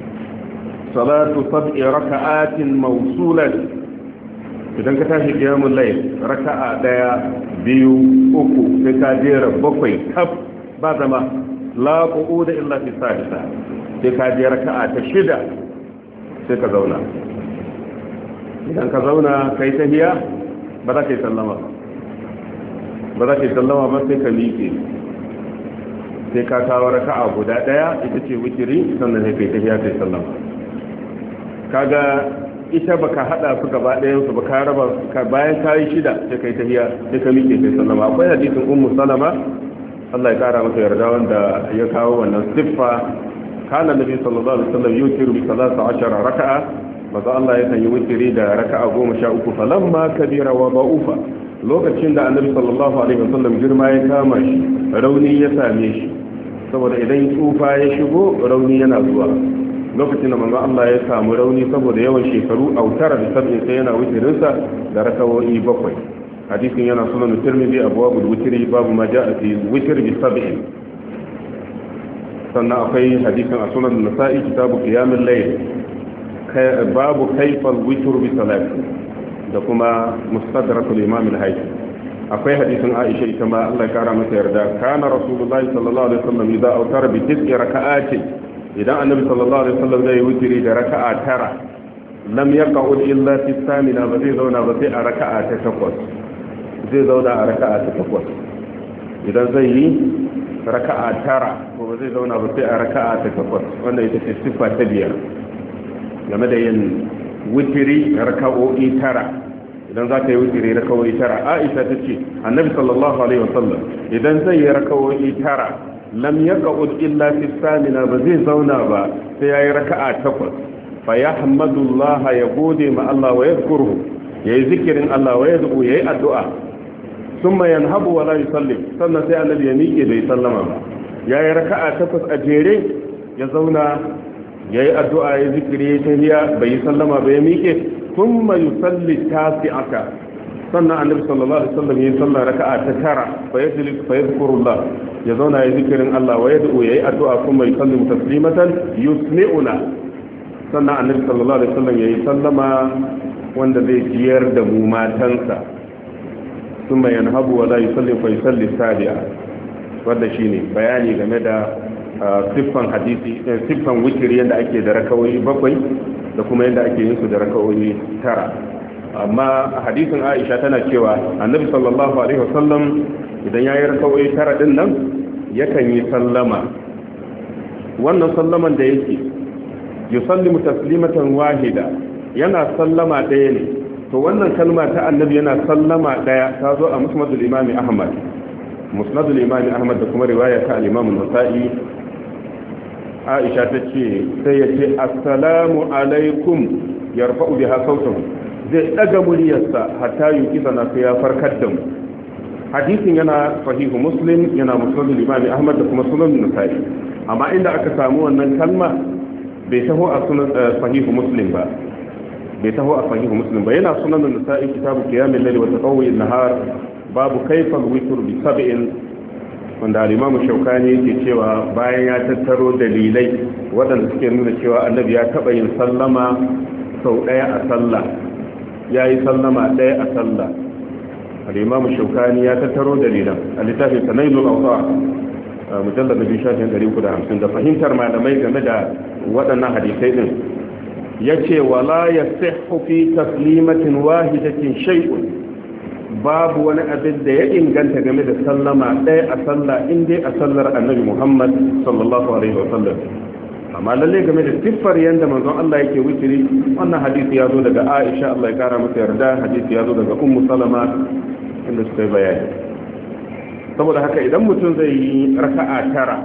salatu sab'i raka'atin mawsulan idan ka tashi qiyamul layl raka'a daya biyu uku sai ka jera bakwai kaf ba zama la qu'uda illa fi sadisa sai ka jera raka'a ta shida sai ka zauna idan ka zauna kai tahiyya ba za ka yi sallama ba za ka yi sallama ba sai ka miƙe sai ka kawo raka'a guda daya ita ce witiri sannan sai kai tahiyya kai sallama kaga ita baka hada su gaba ɗayan su baka raba bayan kayi shida sai kai tahiyya sai ka miƙe kai sallama akwai hadisin ummu salama Allah ya kara masa yarda wanda ya kawo wannan siffa kana nabi sallallahu alaihi wasallam yutiru bi salasa ashara raka'a maza Allah ya yi witiri da raka'a goma sha uku falamma kabira wa ba'ufa lokacin da annabi sallallahu alaihi wasallam girma ya kama shi rauni ya same shi saboda idan tsufa ya shigo rauni yana zuwa lokacin da manzo Allah ya samu rauni saboda yawan shekaru autara da sabin sai yana wutirinsa da rakawoyi bakwai hadisin yana sunan Tirmidhi abwabul witri babu ma ja'a fi witr bi sab'in sannan akwai hadisin a sunan Nasa'i kitabu qiyamul layl babu kayfal witr bi salati da kuma mustadrakul imam al-haythami akwai hadisin Aisha ita ma Allah ya kara mata yarda kana rasulullahi sallallahu alaihi wasallam idza autara bi tis'i raka'atin idan annabi sallallahu alaihi wasallam zai wutiri da raka'a tara lam yaqa'ud illa fi thamina ba zai zauna ba sai a raka'a ta takwas zai zauna a raka'a ta takwas idan zai yi raka'a tara ko ba zai zauna ba sai a raka'a ta takwas wannan ita ce sifa ta biyar game da yin wutiri raka'o'i tara idan za ka yi wutiri raka'o'i tara Aisha ta ce annabi sallallahu alaihi wasallam idan zai yi raka'o'i tara lam yaqud illa fi samina ba zai zauna ba sai yayi raka'a takwas fa yahmadullaha ya gode ma Allah wa yadhkuruhu yayi zikirin Allah wa yad'u yayi addu'a thumma yanhabu wa la yusallim sannan sai annabi ya miƙe bai sallama ba yayi raka'a takwas a jere ya zauna yayi addu'a yayi zikiri yayi tahiyya bai sallama ba ya miƙe thumma yusalli tasi'ata sannan annabi sallallahu alaihi wasallam yayin sallah raka'a ta tara fa yajlis fa yadhkurullah ya zauna ya zikirin Allah wa yad'u yayi addu'a kuma yusallimu taslimatan yusmi'una sannan annabi sallallahu alaihi wasallam yayi sallama wanda zai jiyar da mu matansa kuma yanhabu wa la yusalli fa yusalli sabi'a wanda shine bayani game da siffan hadisi siffan witri yanda ake da rakawoyi bakwai da kuma yanda ake yin su da rakawoyi tara amma hadisin Aisha tana cewa annabi sallallahu alaihi wasallam idan yayi rakawai tara din nan yakan yi sallama wannan sallaman da yake yusallimu taslimatan wahida yana sallama daya ne to wannan kalma ta annabi yana sallama daya ta zo a musnadul imam Ahmad musnadul imam Ahmad da kuma riwaya ta al-imam an-Nasa'i Aisha tace sai yace assalamu alaikum yarfa'u biha sautahu zai daga muryarsa hatta yi kisa na sai ya farkar da mu hadisin yana sahihu muslim yana musnadul imam Ahmad da kuma sunan Nasa'i amma inda aka samu wannan kalma bai taho a sunan sahihu muslim ba bai taho a sahihu muslim ba yana sunan Nasa'i kitabu qiyamul layl wa tatawwu'in nahar babu kayfa al-witr bi sab'in wanda al-imam Shawkani yake cewa bayan ya tattaro dalilai waɗanda suke nuna cewa annabi ya taba yin sallama sau daya a sallah ya yi sallama ɗaya a sallah al'imamu shaukani ya tattaro dalilan a littafin sanailul auta mujallar da biyu shafin ɗari uku da hamsin da fahimtar malamai game da waɗannan hadisai ɗin ya ce wala ya sihu fi taslimatin wahidatin shay'un babu wani abin da ya inganta game da sallama ɗaya a sallah in dai a sallar annabi muhammad sallallahu alaihi wa sallam amma lalle game da siffar yanda manzon Allah yake wutiri wannan hadisi ya zo daga Aisha Allah ya kara mata yarda hadisi ya zo daga Ummu Salama inda suka yi bayani saboda haka idan mutum zai yi raka'a tara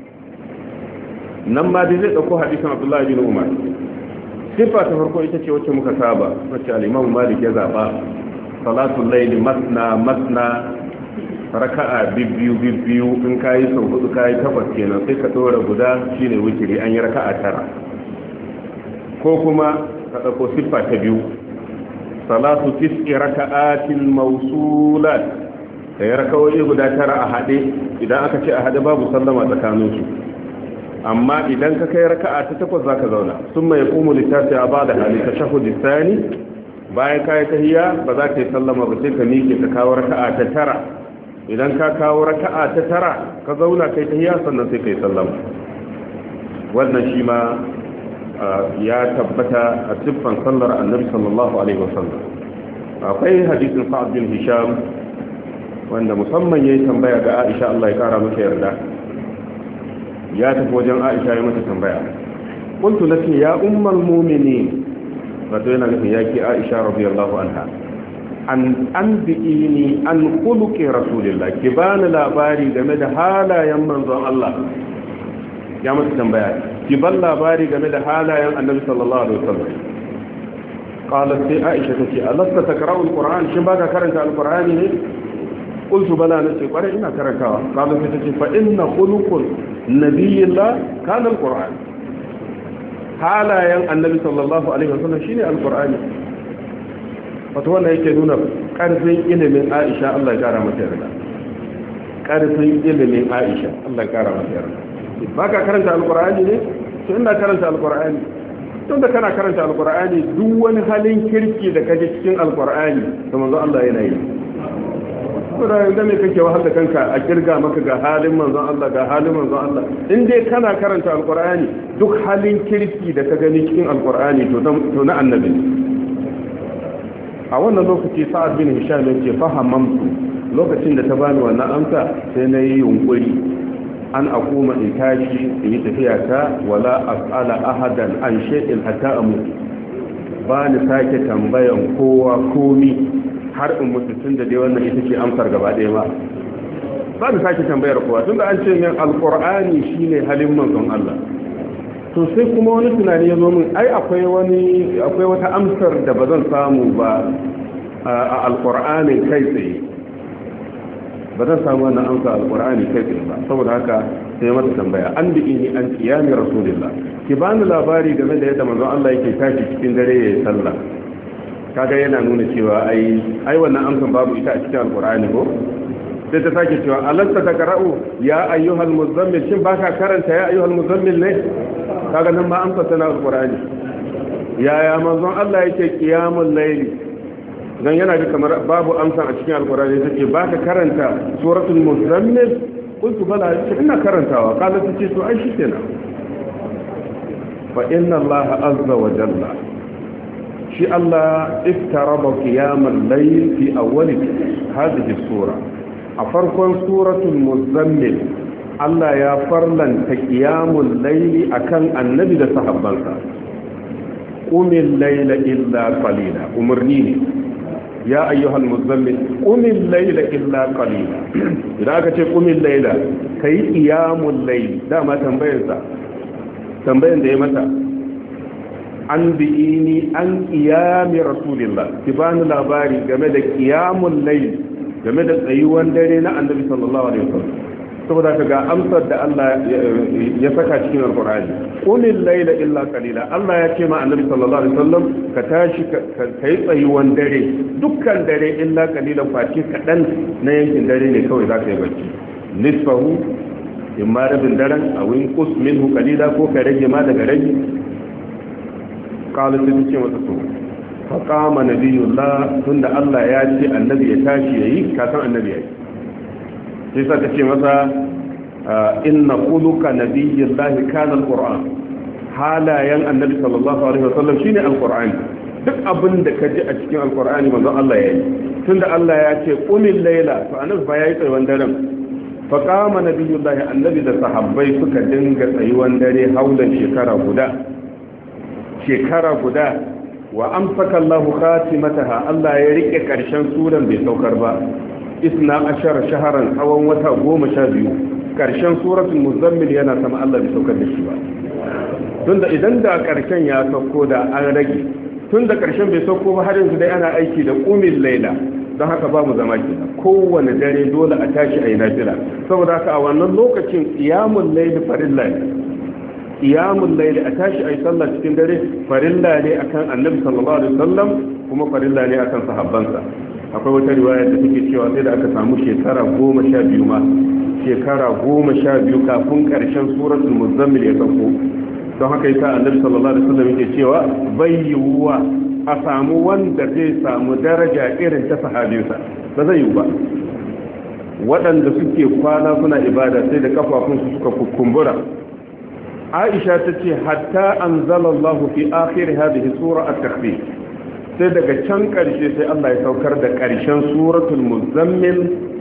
nan ma dai zai dauko hadisin Abdullah bin Umar siffa ta farko ita ce wacce muka saba wacce al-Imam Malik ya zaba salatul layli masna masna raka'a bibbiyu bibbiyu in kayi sau hudu kayi takwas kenan sai ka dora guda shine witiri an yi raka'a tara ko kuma ka dauko siffa ta biyu salatu tis'i raka'atin mawsulat sai raka'o'i guda tara a hade idan aka ce a hade babu sallama tsakanin su amma idan ka kai raka'a ta takwas zaka zauna summa yaqumu litasi ba'da hali tashahhud thani bayan kai tahiyya ba za ka yi sallama ba sai ka miƙe ka kawo raka'a ta tara idan ka kawo raka'a ta tara ka zauna kai tahiyya sannan sai kai sallama wannan shi ma ya tabbata a siffan sallar annabi sallallahu alaihi wasallam akwai hadisin sa'ad bin hisham wanda musamman yayi tambaya ga Aisha Allah ya kara mata yarda ya tafi wajen Aisha ya mata tambaya kuntu laki ya ummul mu'minin wato yana nufin yaki Aisha radiyallahu anha an an bi'ini an khuluqi rasulillah ki bani labari game da halayen manzon Allah ya mata tambaya ki ban labari game da halayen annabi sallallahu alaihi wasallam qalat sai Aisha tace alasta taqra'u alquran shin baka karanta alqurani ne qultu bala nace kware ina karantawa qalat sai tace fa inna khuluqul nabiyillah kana alquran halayen annabi sallallahu alaihi wasallam shine alqurani wato wannan yake nuna karfin ilimin Aisha Allah ya kara mata yarda karfin ilimin Aisha Allah ya kara mata yarda baka karanta alqurani ne to ina karanta alqurani tun da kana karanta alqurani duk wani halin kirki da kaje cikin alqurani to manzo Allah yana yi to da yanda me kake wahala kanka a kirga maka ga halin manzo Allah ga halin manzo Allah in dai kana karanta alqurani duk halin kirki da ka gani cikin alqurani to to na annabi a wannan lokaci Sa'ad bin Hisham yake fahamamtu lokacin da ta bani wannan amsa sai na yi yunkuri an akuma in tashi in yi tafiya ta wala as'ala ahadan an shay'in hatta amutu ba ni sake tambayan kowa komi har in mutu tun da dai wannan ita ce amsar gaba ɗaya ba ba ni sake tambayar kowa tun da an ce min alqur'ani shine halin manzon Allah to sai kuma wani tunani ya zo min ai akwai wani akwai wata amsar da ba zan samu ba a alqur'anin kai tsaye ba zan samu wannan amsa alqur'ani kai tsaye ba saboda haka sai mata tambaya an bi'ini an qiyami rasulillah ki bani labari game da yadda manzon Allah yake tashi cikin dare yayin sallah kaga yana nuna cewa ai ai wannan amsan babu ita a cikin alqur'ani ko sai ta sake cewa alasta taqra'u ya ayyuhal muzammil shin baka karanta ya ayyuhal muzammil ne kaga nan ma amsa tana alqur'ani yaya manzon Allah yake qiyamul layli dan yana da kamar babu amsa a cikin alqur'ani take baka karanta suratul muzammil kuntu bala ina karantawa kala tace to ai shikenan fa inna Allah azza wa jalla shi Allah iftaraba qiyamal layl fi awwal hadhihi sura a farkon suratul muzammil Allah ya farlanta qiyamul layli akan annabi da sahabbansa qumil layla illa qalila umurni ne ya ayyuhal muzammil qumil layla illa qalila idan aka ce qumil layla kai qiyamul layl dama tambayar sa tambayar da ya mata an bi'ini an qiyami rasulillah kibani labari game da qiyamul layl game da tsayuwan dare na annabi sallallahu alaihi wasallam saboda ka ga amsar da Allah ya saka cikin alqur'ani qulil layla illa qalila Allah ya ce ma annabi sallallahu alaihi wasallam ka tashi ka kai tsayuwan dare dukkan dare illa qalilan fati kadan na yankin dare ne kawai zaka yi bacci nisfahu imma rabin daren a win qus minhu qalila ko ka rage ma daga rage qala sai ce masa to fa qama nabiyullah tunda Allah ya ce annabi ya tashi yayi kasan annabi yayi sai sa ta ce masa inna khuluqa nabiyillahi kana alquran halayen annabi sallallahu alaihi wasallam shine alqur'ani duk abin da kaji a cikin alqur'ani manzo Allah yayi tunda Allah ya ce qumil layla to annabi fa yayi tsayuwan daren fa qama nabiyullahi annabi da sahabbai suka dinga tsayuwan dare haulan shekara guda shekara guda wa amsaka Allahu khatimataha Allah ya rike karshen suran bai saukar ba isna ashara shaharan tsawon wata goma sha biyu ƙarshen suratul muzammil yana sama Allah bai saukar da shi ba tunda idan da ƙarshen ya sauko da an rage tunda ƙarshen bai sauko ba har yanzu dai ana aiki da qumil layla don haka ba mu zama kenan kowane dare dole a tashi a yi nafila saboda haka a wannan lokacin qiyamul layl farilla ne qiyamul layl a tashi a yi sallah cikin dare farilla ne akan annabi sallallahu alaihi wasallam kuma farilla ne akan sahabbansa akwai wata riwaya da take cewa sai da aka samu shekara goma sha biyu ma shekara goma sha biyu kafin karshen suratul muzammil ya sauko don haka yasa annabi sallallahu alaihi wasallam yake cewa bai yiwuwa a samu wanda zai samu daraja irin ta sahabinsa ba zai yiwu ba waɗanda suke kwana suna ibada sai da kafafunsu suka kumbura Aisha tace hatta anzalallahu fi akhir hadhihi sura at-takhfif sai daga can ƙarshe sai Allah ya saukar da ƙarshen suratul muzammil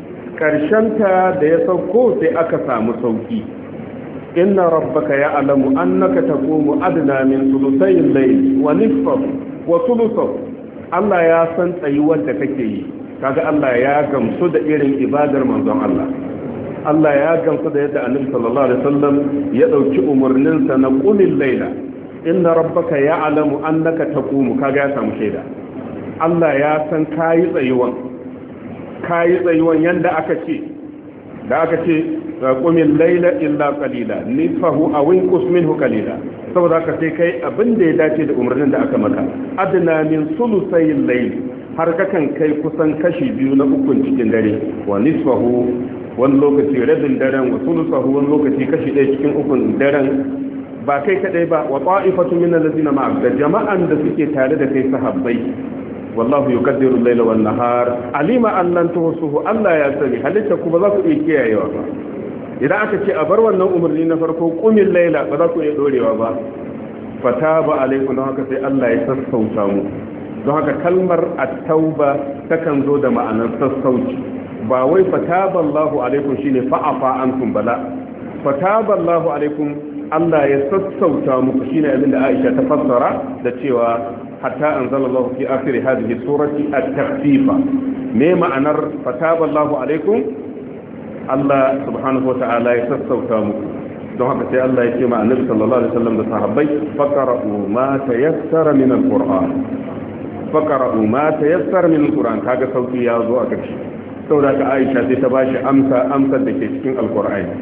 ƙarshenta da ya sauko sai aka samu sauki inna rabbaka ya'lamu annaka taqumu adna min thuluthay al-layl wa nisfahu wa thuluthahu Allah ya san tsayuwar da kake yi kaga Allah ya gamsu da irin ibadar manzon Allah Allah ya gamsu da yadda Annabi sallallahu alaihi wasallam ya dauki umurnin sa na qulil layla inna rabbaka ya'lamu annaka taqumu kaga ya samu shaida Allah ya san kayi tsayuwan kayi tsayuwan yanda aka ce da aka ce qumil layla illa qalila nisfahu aw inqus minhu qalila saboda haka sai kai abin da ya dace da umarnin da aka maka adna min sulusayil layl har kakan kai kusan kashi biyu na ukun cikin dare wa nisfahu wani lokaci rabin daren wa sulusahu wani lokaci kashi ɗaya cikin ukun daren ba kai kadai ba wa ta'ifatu min allazina ma'ak da jama'an da suke tare da kai sahabbai wallahu yuqaddiru al-layla wan nahar alima an lan tuhsuhu Allah ya sani halitta ku ba za ku iya kiyayewa ba idan aka ce a bar wannan umarni na farko qumil layla ba za ku iya dorewa ba fataba alaikum don haka sai Allah ya sassauta mu don haka kalmar at-tauba takan zo da ma'anar sassauci ba wai fataballahu alaikum shine fa'afa ankum bala fataballahu alaikum Allah ya sassauta muku shine abin da Aisha ta fassara da cewa hatta anzalallahu fi akhir hadhihi surati at-takhfifa me ma'anar fataballahu alaikum Allah subhanahu wa ta'ala ya sassauta muku don haka sai Allah ya ce ma annabi sallallahu alaihi wasallam da sahabbai faqra'u ma tayassara min al-qur'an faqra'u ma tayassara min al-qur'an kaga sauki ya zo a ƙarshe saboda ka Aisha sai ta bashi amsa amsar da ke cikin alqur'ani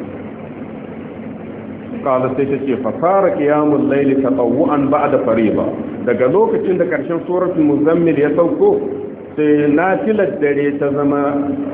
qala sai ta ce fa fara qiyamul layli tatawwan ba'da fariida daga lokacin da ƙarshen suratul muzammil ya sauko sai nafilar dare ta zama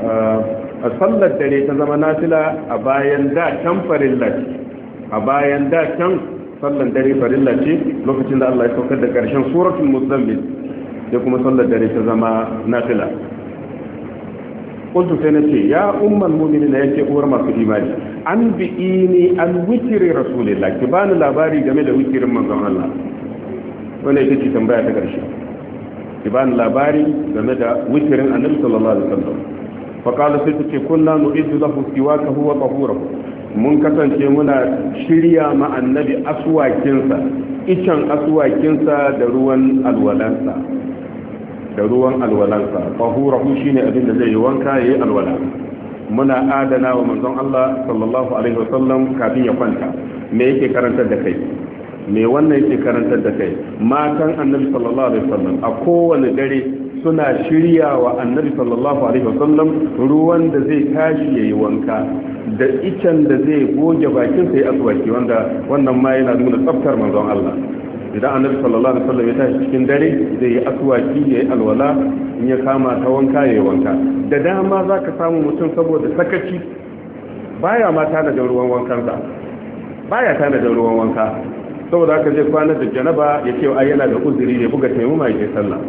a sallar dare ta zama nafila a bayan da can farilla ce a bayan da can sallar dare farilla ce lokacin da Allah ya saukar da ƙarshen suratul muzammil sai kuma sallar dare ta zama nafila kuntu sai nace ya ummul mu'minin yake uwar masu imani an bi'ini an witri rasulillah ki bani labari game da witrin manzon Allah wannan ita ce tambaya ta ƙarshe ki bani labari game da witrin annabi sallallahu alaihi wasallam fa qala sai tace kunna nu'iddu lahu siwaka huwa tahurahu mun kasance muna shirya ma annabi aswakinsa icen aswakinsa da ruwan alwalansa da ruwan alwalansa tahurahu shine abin da zai yi wanka yayi alwala muna adana wa manzon Allah sallallahu alaihi wasallam kafin ya kwanta me yake karantar da kai me wannan yake karantar da kai matan annabi sallallahu alaihi wasallam a kowane dare suna shirya wa annabi sallallahu alaihi wasallam ruwan da zai tashi yayi wanka da icen da zai goge bakin sa ya aswaki wanda wannan ma yana nuna tsaftar manzon Allah idan annabi sallallahu alaihi wasallam ya tashi cikin dare zai yi aswaki yayi alwala in ya kama ta wanka yayi wanka da dama zaka samu mutum saboda sakaci baya ma tana da ruwan wankan sa baya tana da ruwan wanka saboda haka zai kwana da janaba ya ce ai yana da uzuri ya buga taimama yake sallah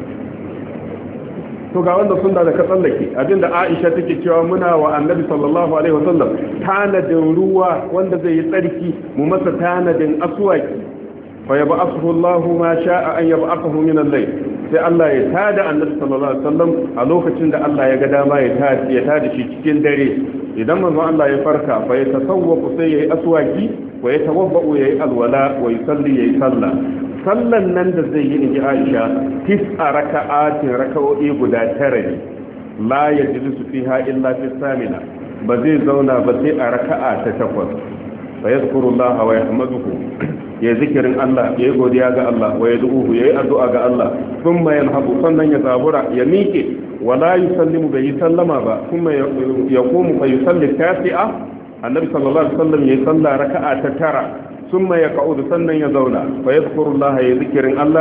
to ga wanda sunna da ka tsallake abinda Aisha take cewa muna wa Annabi sallallahu alaihi wasallam tanadin ruwa wanda zai yi tsarki mu masa tanadin aswaki fa yab'athu Allahu ma sha'a an yab'athu min al-layl sai Allah ya tada Annabi sallallahu alaihi wasallam a lokacin da Allah ya ga dama ya tada ya tada shi cikin dare idan manzo Allah ya farka fa ya tasawwafu sai yayi aswaki wa ya tawabba'u yayi alwala wa yusalli yayi sallah sallan nan da zai yi inji Aisha tis'a raka'atin raka'o'i guda tara ne la yajlisu fiha illa fi samina ba zai zauna ba sai a raka'a ta takwas fa yadhkurullaha wa yahmaduhu ya zikirin Allah yayi godiya ga Allah wa yad'uhu yayi addu'a ga Allah thumma yanhabu sannan ya zabura ya miƙe wala yusallimu bai sallama ba kuma yaqumu fa yusalli tasi'a annabi sallallahu alaihi wasallam yayi sallah raka'a ta tara thumma yaq'udu sannan ya zauna fa yadhkurullaha ya zikirin Allah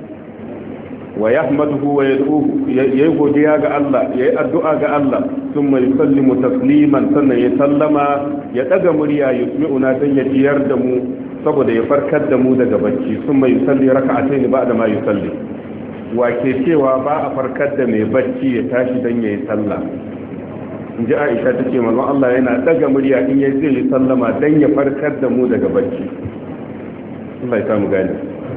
wa yahmaduhu wa yad'uhu yayi godiya ga Allah yayi addu'a ga Allah thumma yusallimu tasliman sannan ya sallama ya daga murya yusmi'una dan ya jiyar da mu saboda ya farkar da mu daga bacci thumma yusalli raka'atayn ba'da ma yusalli wa ke cewa ba a farkar da mai bacci ya tashi dan yayi sallah inji Aisha tace manzon Allah yana daga murya in yayi zai yi sallama dan ya farkar da mu daga bacci Allah ya samu gani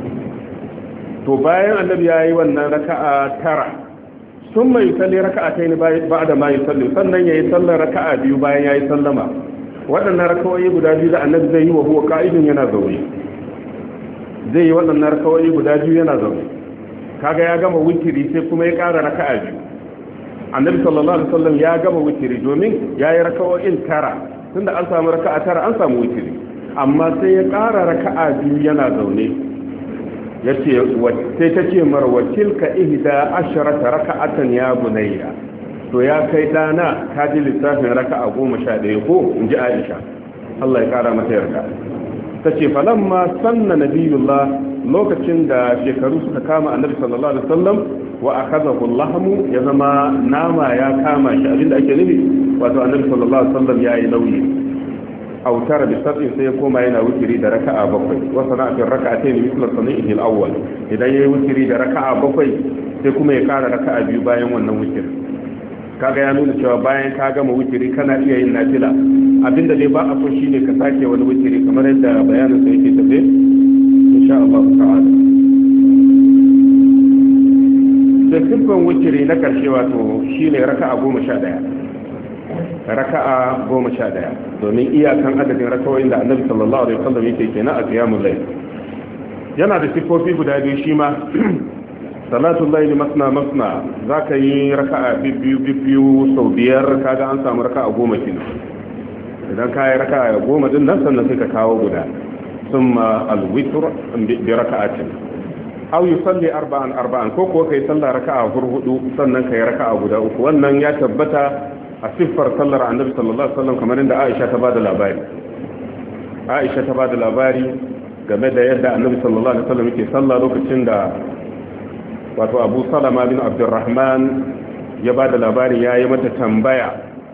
to bayan annabi yayi wannan raka'a tara sun mai yusalli raka'atayn ba'da ma yusalli sannan yayi sallar raka'a biyu bayan yayi sallama waɗannan raka'o'i guda biyu da annabi zai yi wa huwa qa'idun yana zaune zai yi waɗannan raka'o'i guda biyu yana zaune kaga ya gama witiri sai kuma ya ƙara raka'a biyu annabi sallallahu alaihi wasallam ya gama witiri domin yayi raka'o'in tara tunda an samu raka'a tara an samu witiri amma sai ya ƙara raka'a biyu yana zaune yace sai ta ce mar wa tilka ihda asharata raka'atan ya bunayya to ya kai dana ka ji lissafin raka'a goma sha ɗaya ko inji Aisha Allah ya kara mata yarda tace falamma sanna nabiyullah lokacin da shekaru suka kama annabi sallallahu alaihi wasallam wa akhadahu al-lahmu ya zama nama ya kama shi abinda ake nufi wato annabi sallallahu alaihi wasallam yayi nauyi autar bi sab'in sai ya koma yana wutiri da raka'a bakwai wa sana'a fi rak'atayn mithla sani'ihi al-awwal idan yayi wutiri da raka'a bakwai sai kuma ya kara raka'a biyu bayan wannan wutiri kaga ya nuna cewa bayan ka gama wutiri kana iya yin nafila abinda dai ba a so shine ka sake wani wutiri kamar yadda bayanin sa yake tafe insha Allah ta'ala da sifan wutiri na karshe wato shine raka'a goma sha ɗaya raka'a goma sha ɗaya domin iyakan adadin rakawoyin da annabi sallallahu alaihi wasallam yake kenan a qiyamul layl yana da sifofi guda biyu shi ma salatul layl masna masna zaka yi raka'a biyu biyu sau biyar kaga an samu raka'a goma kenan idan ka yi raka'a goma din nan sannan sai ka kawo guda thumma al-witr bi raka'atin aw yusalli arba'an arba'an ko ko kai sallah raka'a hudu sannan kai raka'a guda uku wannan ya tabbata a siffar sallar annabi sallallahu alaihi wasallam kamar inda Aisha ta bada labari Aisha ta bada labari game da yadda annabi sallallahu alaihi wasallam yake sallah lokacin da wato Abu Salama bin Abdurrahman ya bada labari yayi mata tambaya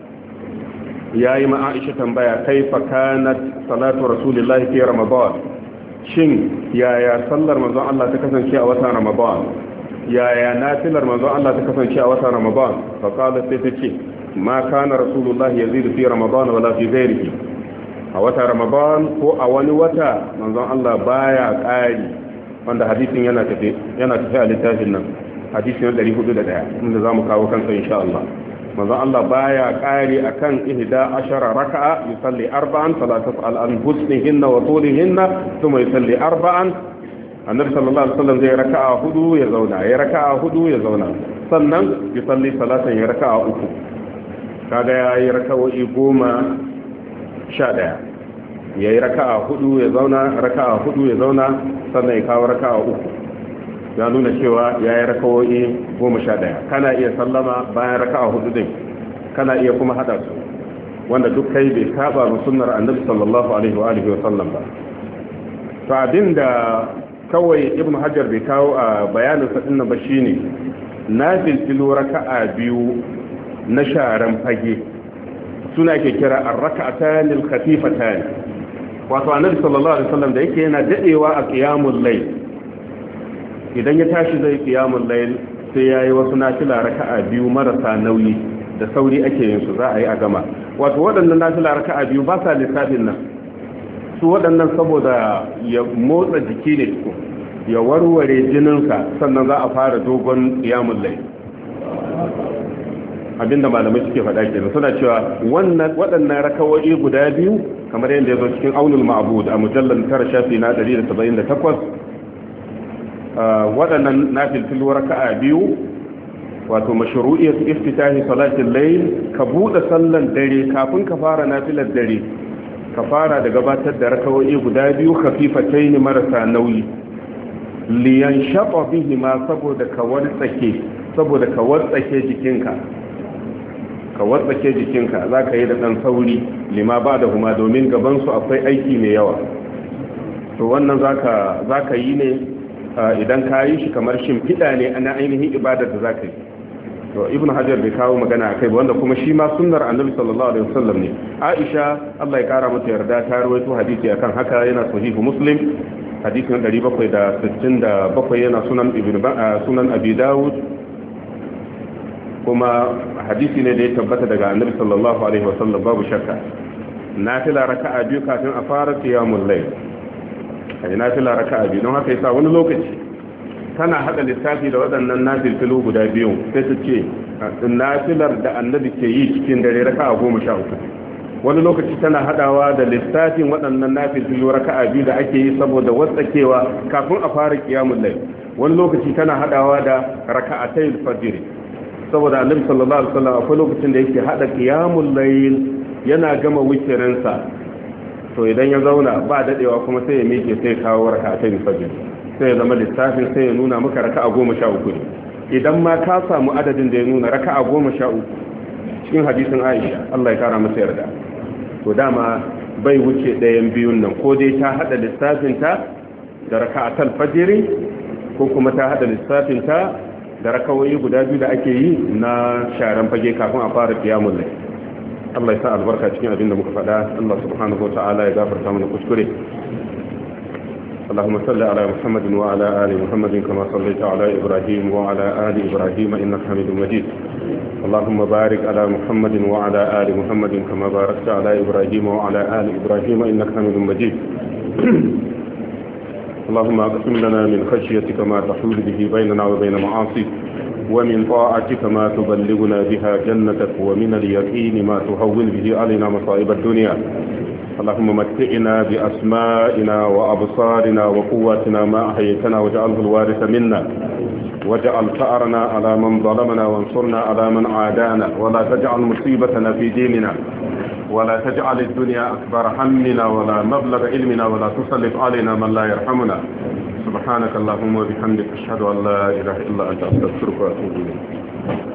yayi ma Aisha tambaya kaifa kanat salatu rasulillahi fi ramadan shin yaya sallar manzon Allah ta kasance a watan ramadan yaya nafilar manzon Allah ta kasance a watan ramadan fa qala sai ta ce ma kana rasulullahi yazidu fi ramadan wala fi ghairihi a wata ramadan ko a wani wata manzon Allah baya ƙari wanda hadisin yana tafe yana tafe a littafin nan hadisin ɗari hudu da ɗaya inda zamu kawo kansa insha Allah manzon Allah baya ƙari akan ihda ashara raka'a yusalli arba'an fala tas'al an husnihinna wa tulihinna thumma yusalli arba'an annabi sallallahu alaihi wasallam zai raka'a hudu ya zauna ya raka'a hudu ya zauna sannan yusalli salatan ya raka'a uku kaga ya yi raka'o'i goma sha ɗaya ya yi raka'a hudu ya zauna raka'a hudu ya zauna sannan ya kawo raka'a uku ya nuna cewa ya yi raka'o'i goma sha ɗaya kana iya sallama bayan raka'a hudu din kana iya kuma haɗa su wanda duk kai bai saba ga sunnar annabi sallallahu alaihi wa alihi wa sallam ba to abinda kawai ibnu hajar bai kawo a bayanin sa dinnan ba shine nafil filu raka'a biyu na sharan fage suna ke kira ar-rak'atan al-khafifatan wato annabi sallallahu alaihi wasallam da yake yana dadewa a qiyamul layl idan ya tashi zai qiyamul layl sai yayi wasu nafila raka'a biyu marasa nauyi da sauri ake yin su za a yi a gama wato waɗannan nafila raka'a biyu ba sa lissafin nan su waɗannan saboda ya motsa jiki ne ya warware jininsa sannan za a fara dogon qiyamul layl abinda malamai suke faɗa kenan suna cewa wannan waɗannan rakawoyi guda biyu kamar yadda ya zo cikin aunul ma'bud a mujallal tara shafi na ɗari da saba'in da takwas waɗannan nafilfilu raka'a biyu wato mashru'iyyat iftitahi salatil layl ka bude sallan dare kafin ka fara nafilar dare ka fara da gabatar da rakawoyi guda biyu khafifatayn marasa nauyi liyan shaqa bihi ma saboda ka wartsake saboda ka wartsake jikinka ka watsake jikinka za ka yi da ɗan sauri lima ba da huma domin gabansu akwai aiki mai yawa to wannan za ka yi ne idan ka yi shi kamar shimfiɗa ne na ainihin ibadar da za ka yi to ibn hajar bai kawo magana a kai wanda kuma shi ma sunnar annabi sallallahu alaihi wasallam ne aisha Allah ya kara mata yarda ta rawaito hadisi akan haka yana sahihu muslim hadisin ɗari bakwai da sittin da bakwai yana sunan ibn sunan abi dawud kuma hadisi ne da ya tabbata daga annabi sallallahu alaihi wasallam babu shakka nafila raka'a biyu kafin a fara qiyamul layl ai nafila raka'a biyu don haka yasa wani lokaci tana hada lissafi da waɗannan nafilfilu guda biyu sai ta ce nafilar da annabi ke yi cikin dare raka'a goma sha uku wani lokaci tana hadawa da lissafin waɗannan nafilfilu raka'a biyu da ake yi saboda watsakewa kafin a fara qiyamul layl wani lokaci tana hadawa da raka'atayil fajr saboda annabi sallallahu alaihi wasallam akwai lokacin da yake hada qiyamul layl yana gama wikirinsa to idan ya zauna ba dadewa kuma sai ya miƙe sai kawo rak'atayn fajr sai ya zama lissafin sai ya nuna maka raka'a goma sha uku ne idan ma ka samu adadin da ya nuna raka'a goma sha uku cikin hadisin Aisha Allah ya kara masa yarda to dama bai wuce ɗayan biyun nan ko dai ta hada lissafinta da raka'atul fajr ko kuma ta hada lissafinta da rakawoyi guda biyu da ake yi na sharan fage kafin a fara qiyamul layl Allah ya sa albarka cikin abin da muka faɗa Allah subhanahu wataala ya gafarta mana kuskure اللهم صل على محمد وعلى آل محمد كما صليت على إبراهيم وعلى آل إبراهيم إنك حميد مجيد اللهم بارك على محمد وعلى آل محمد كما باركت على إبراهيم وعلى آل إبراهيم إنك حميد مجيد اللهم اقسم لنا من خشيتك ما تحول به بيننا وبين معاصيك ومن طاعتك ما تبلغنا بها جنتك ومن اليقين ما تهون به علينا مصائب الدنيا اللهم متعنا بأسمائنا وأبصارنا وقواتنا ما أحييتنا واجعله الوارث منا واجعل ثأرنا على من ظلمنا وانصرنا على من عادانا ولا تجعل مصيبتنا في ديننا ولا تجعل الدنيا أكبر همنا ولا مبلغ علمنا ولا تسلط علينا من لا يرحمنا سبحانك اللهم وبحمدك أشهد أن لا إله إلا أنت أستغفرك وأتوب إليك